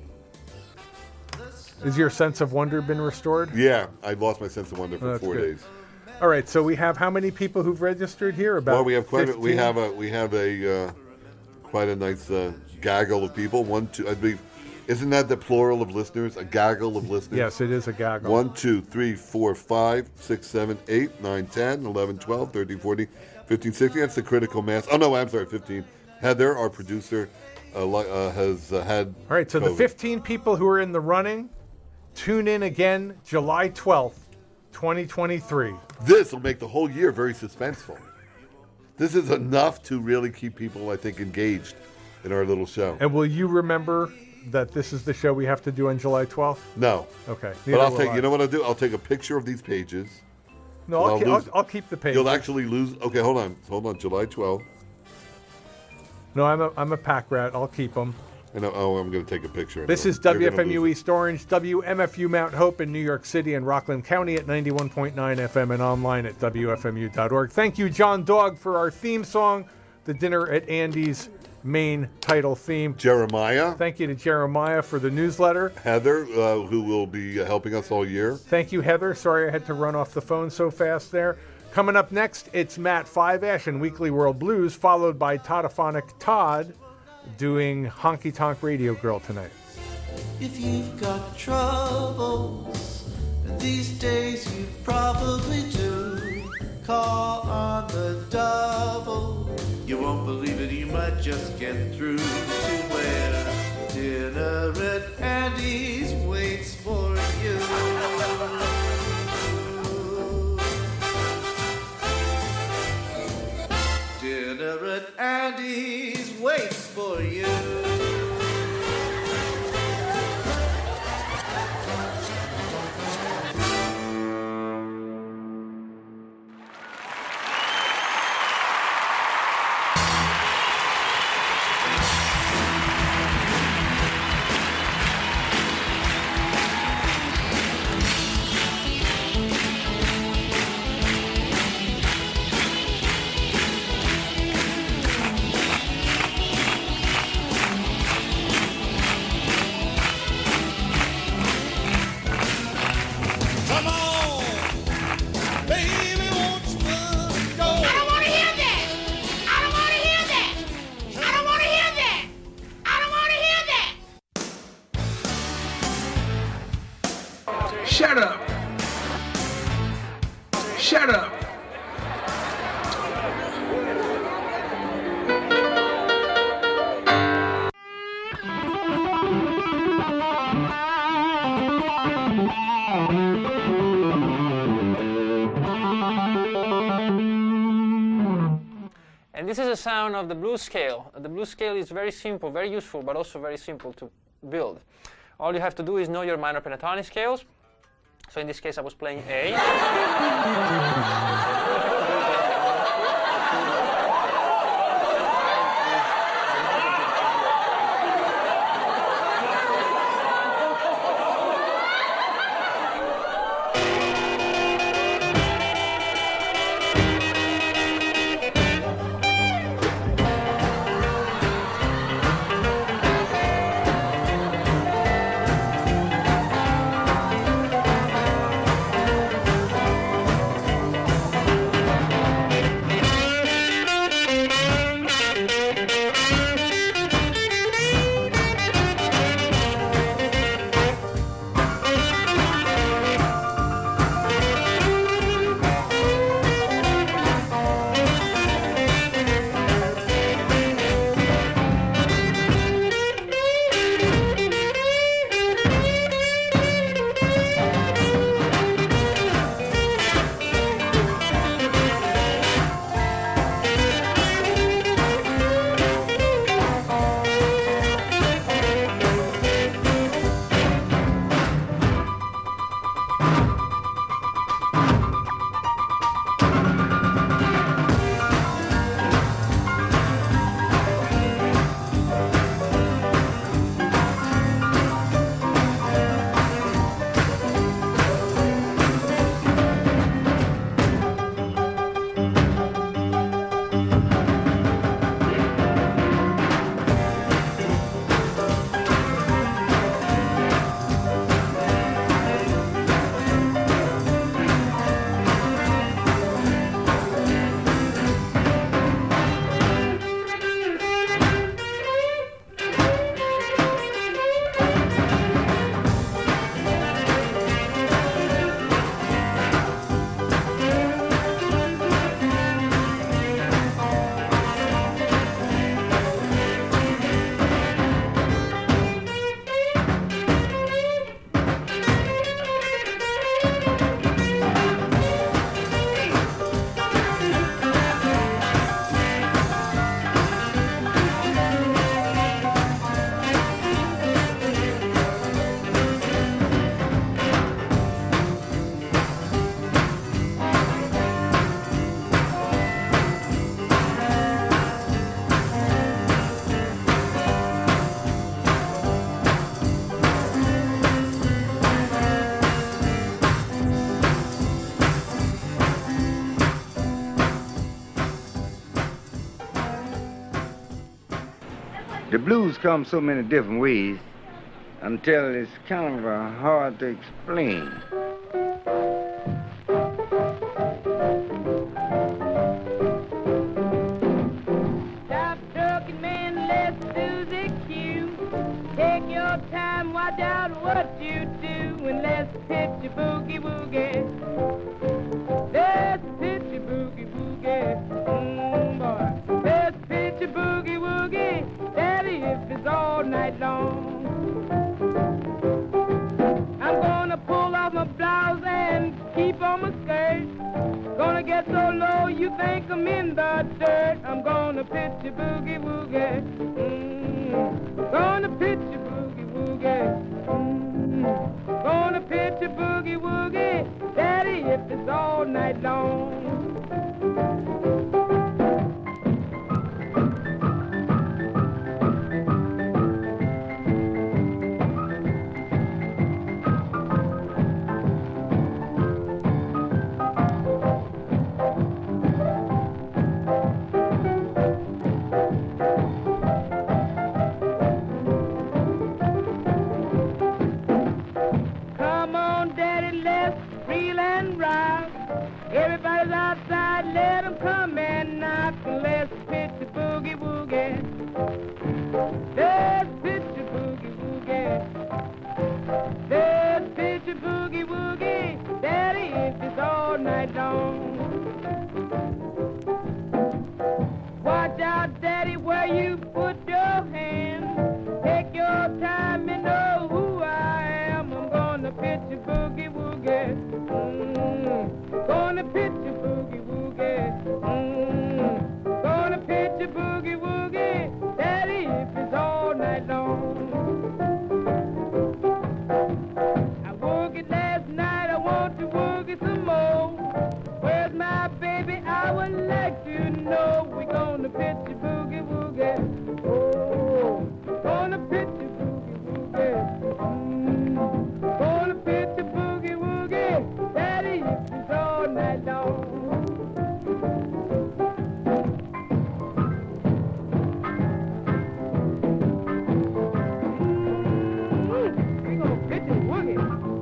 Is your sense of wonder been restored? Yeah, I lost my sense of wonder for That's 4 good. days. All right, so we have how many people who've registered here? About Well, we have quite. 15? We have a quite a nice gaggle of people. 1, 2. I believe. Isn't that the plural of listeners? A gaggle of listeners. Yes, it is a gaggle. 1, 2, 3, 4, 5, 6, 7, 8, 9, 10, 11, 12, 13, 14, 15, 16. That's the critical mass. Oh no, I'm sorry, 15. Heather, our producer, has had. All right, so the COVID. 15 people who are in the running, tune in again July 12th, 2023. This will make the whole year very suspenseful. This is enough to really keep people, I think, engaged in our little show. And will you remember that this is the show we have to do on July 12th? No. Okay. But I'll take. You know what I'll do? I'll take a picture of these pages. No, I'll keep the page. You'll actually lose. Okay, hold on. July 12th. No, I'm a pack rat. I'll keep them. And I'm going to take a picture. This is You're gonna WFMU lose. East Orange, WMFU Mount Hope in New York City and Rockland County at 91.9 FM and online at WFMU.org. Thank you, John Dog, for our theme song, the Dinner at Andy's main title theme. Jeremiah. Thank you to Jeremiah for the newsletter. Heather, who will be helping us all year. Thank you, Heather. Sorry I had to run off the phone so fast there. Coming up next, it's Matt Five-Ash and Weekly World Blues, followed by Toddophonic Todd doing Honky Tonk Radio Girl tonight. If you've got troubles, and these days you probably do, call on the double. You won't believe it, you might just get through to where Dinner at Andy's waits for you. Dinner at Andy's waits for you. Shut up. Shut up. And this is a sound of the blues scale. The blues scale is very simple, very useful, but also very simple to build. All you have to do is know your minor pentatonic scales. So in this case, I was playing A. The blues come so many different ways until it's kind of hard to explain. Stop talking, man, let's do the cue. Take your time, watch out what you do, and let's pitch a boogie woogie. Let's pitch a boogie woogie. Boy. Let's pitch a boogie woogie. Daddy, if it's all night long. I'm gonna pull off my blouse and keep on my skirt. Gonna get so low you think I'm in the dirt. I'm gonna pitch a boogie woogie. Gonna pitch a boogie woogie. Gonna pitch a boogie woogie. Daddy, if it's all night long. Everybody's out. about time you know who I am. I'm gonna pitch a boogie woogie. Gonna pitch a boogie woogie. Gonna pitch a boogie woogie. Daddy, if it's all night long. I woogied last night, I want to woogie some more. Where's my baby? I would like to know. We're gonna pitch a boogie woogie. Oh, gonna pitch a boogie woogie. Gonna pitch a boogie woogie. Daddy, it's all night long. We gonna pitch a woogie.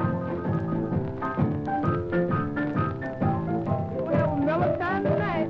We'll have a mellow time tonight.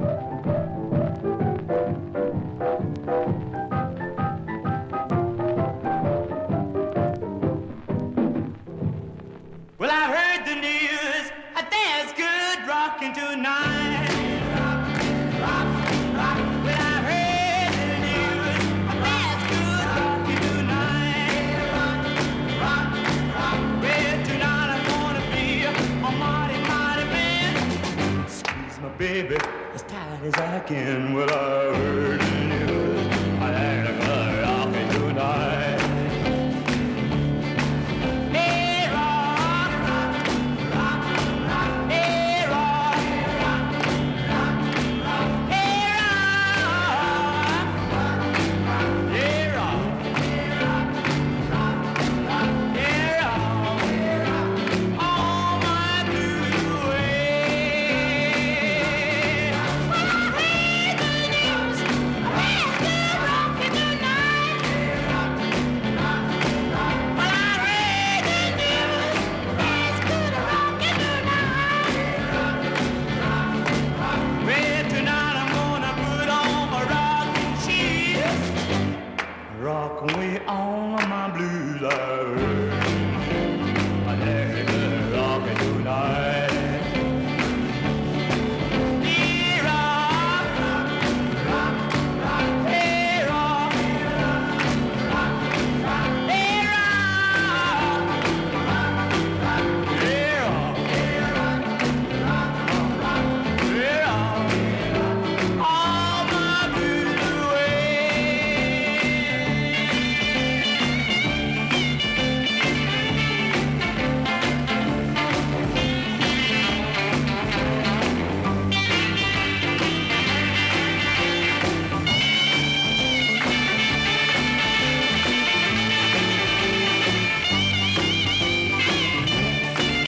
Well, I heard the news. There's good rocking tonight. Rock, rock. Well, I heard the news. There's good rocking tonight. Rock, rock. Well, tonight I'm gonna be a mighty, mighty man. Squeeze my baby as tight as I can. Well, I heard the news. There's good rocking tonight. Hey, rock, rock, rock, hey, rock, rock, rock, hey, rock, hey, rock, all my blues away. Well, I heard the news, there's good rocking tonight. Well, I heard the news, there's good rocking tonight. Well, tonight I'm gonna put on my rocking shoes, rock away all of my blues. I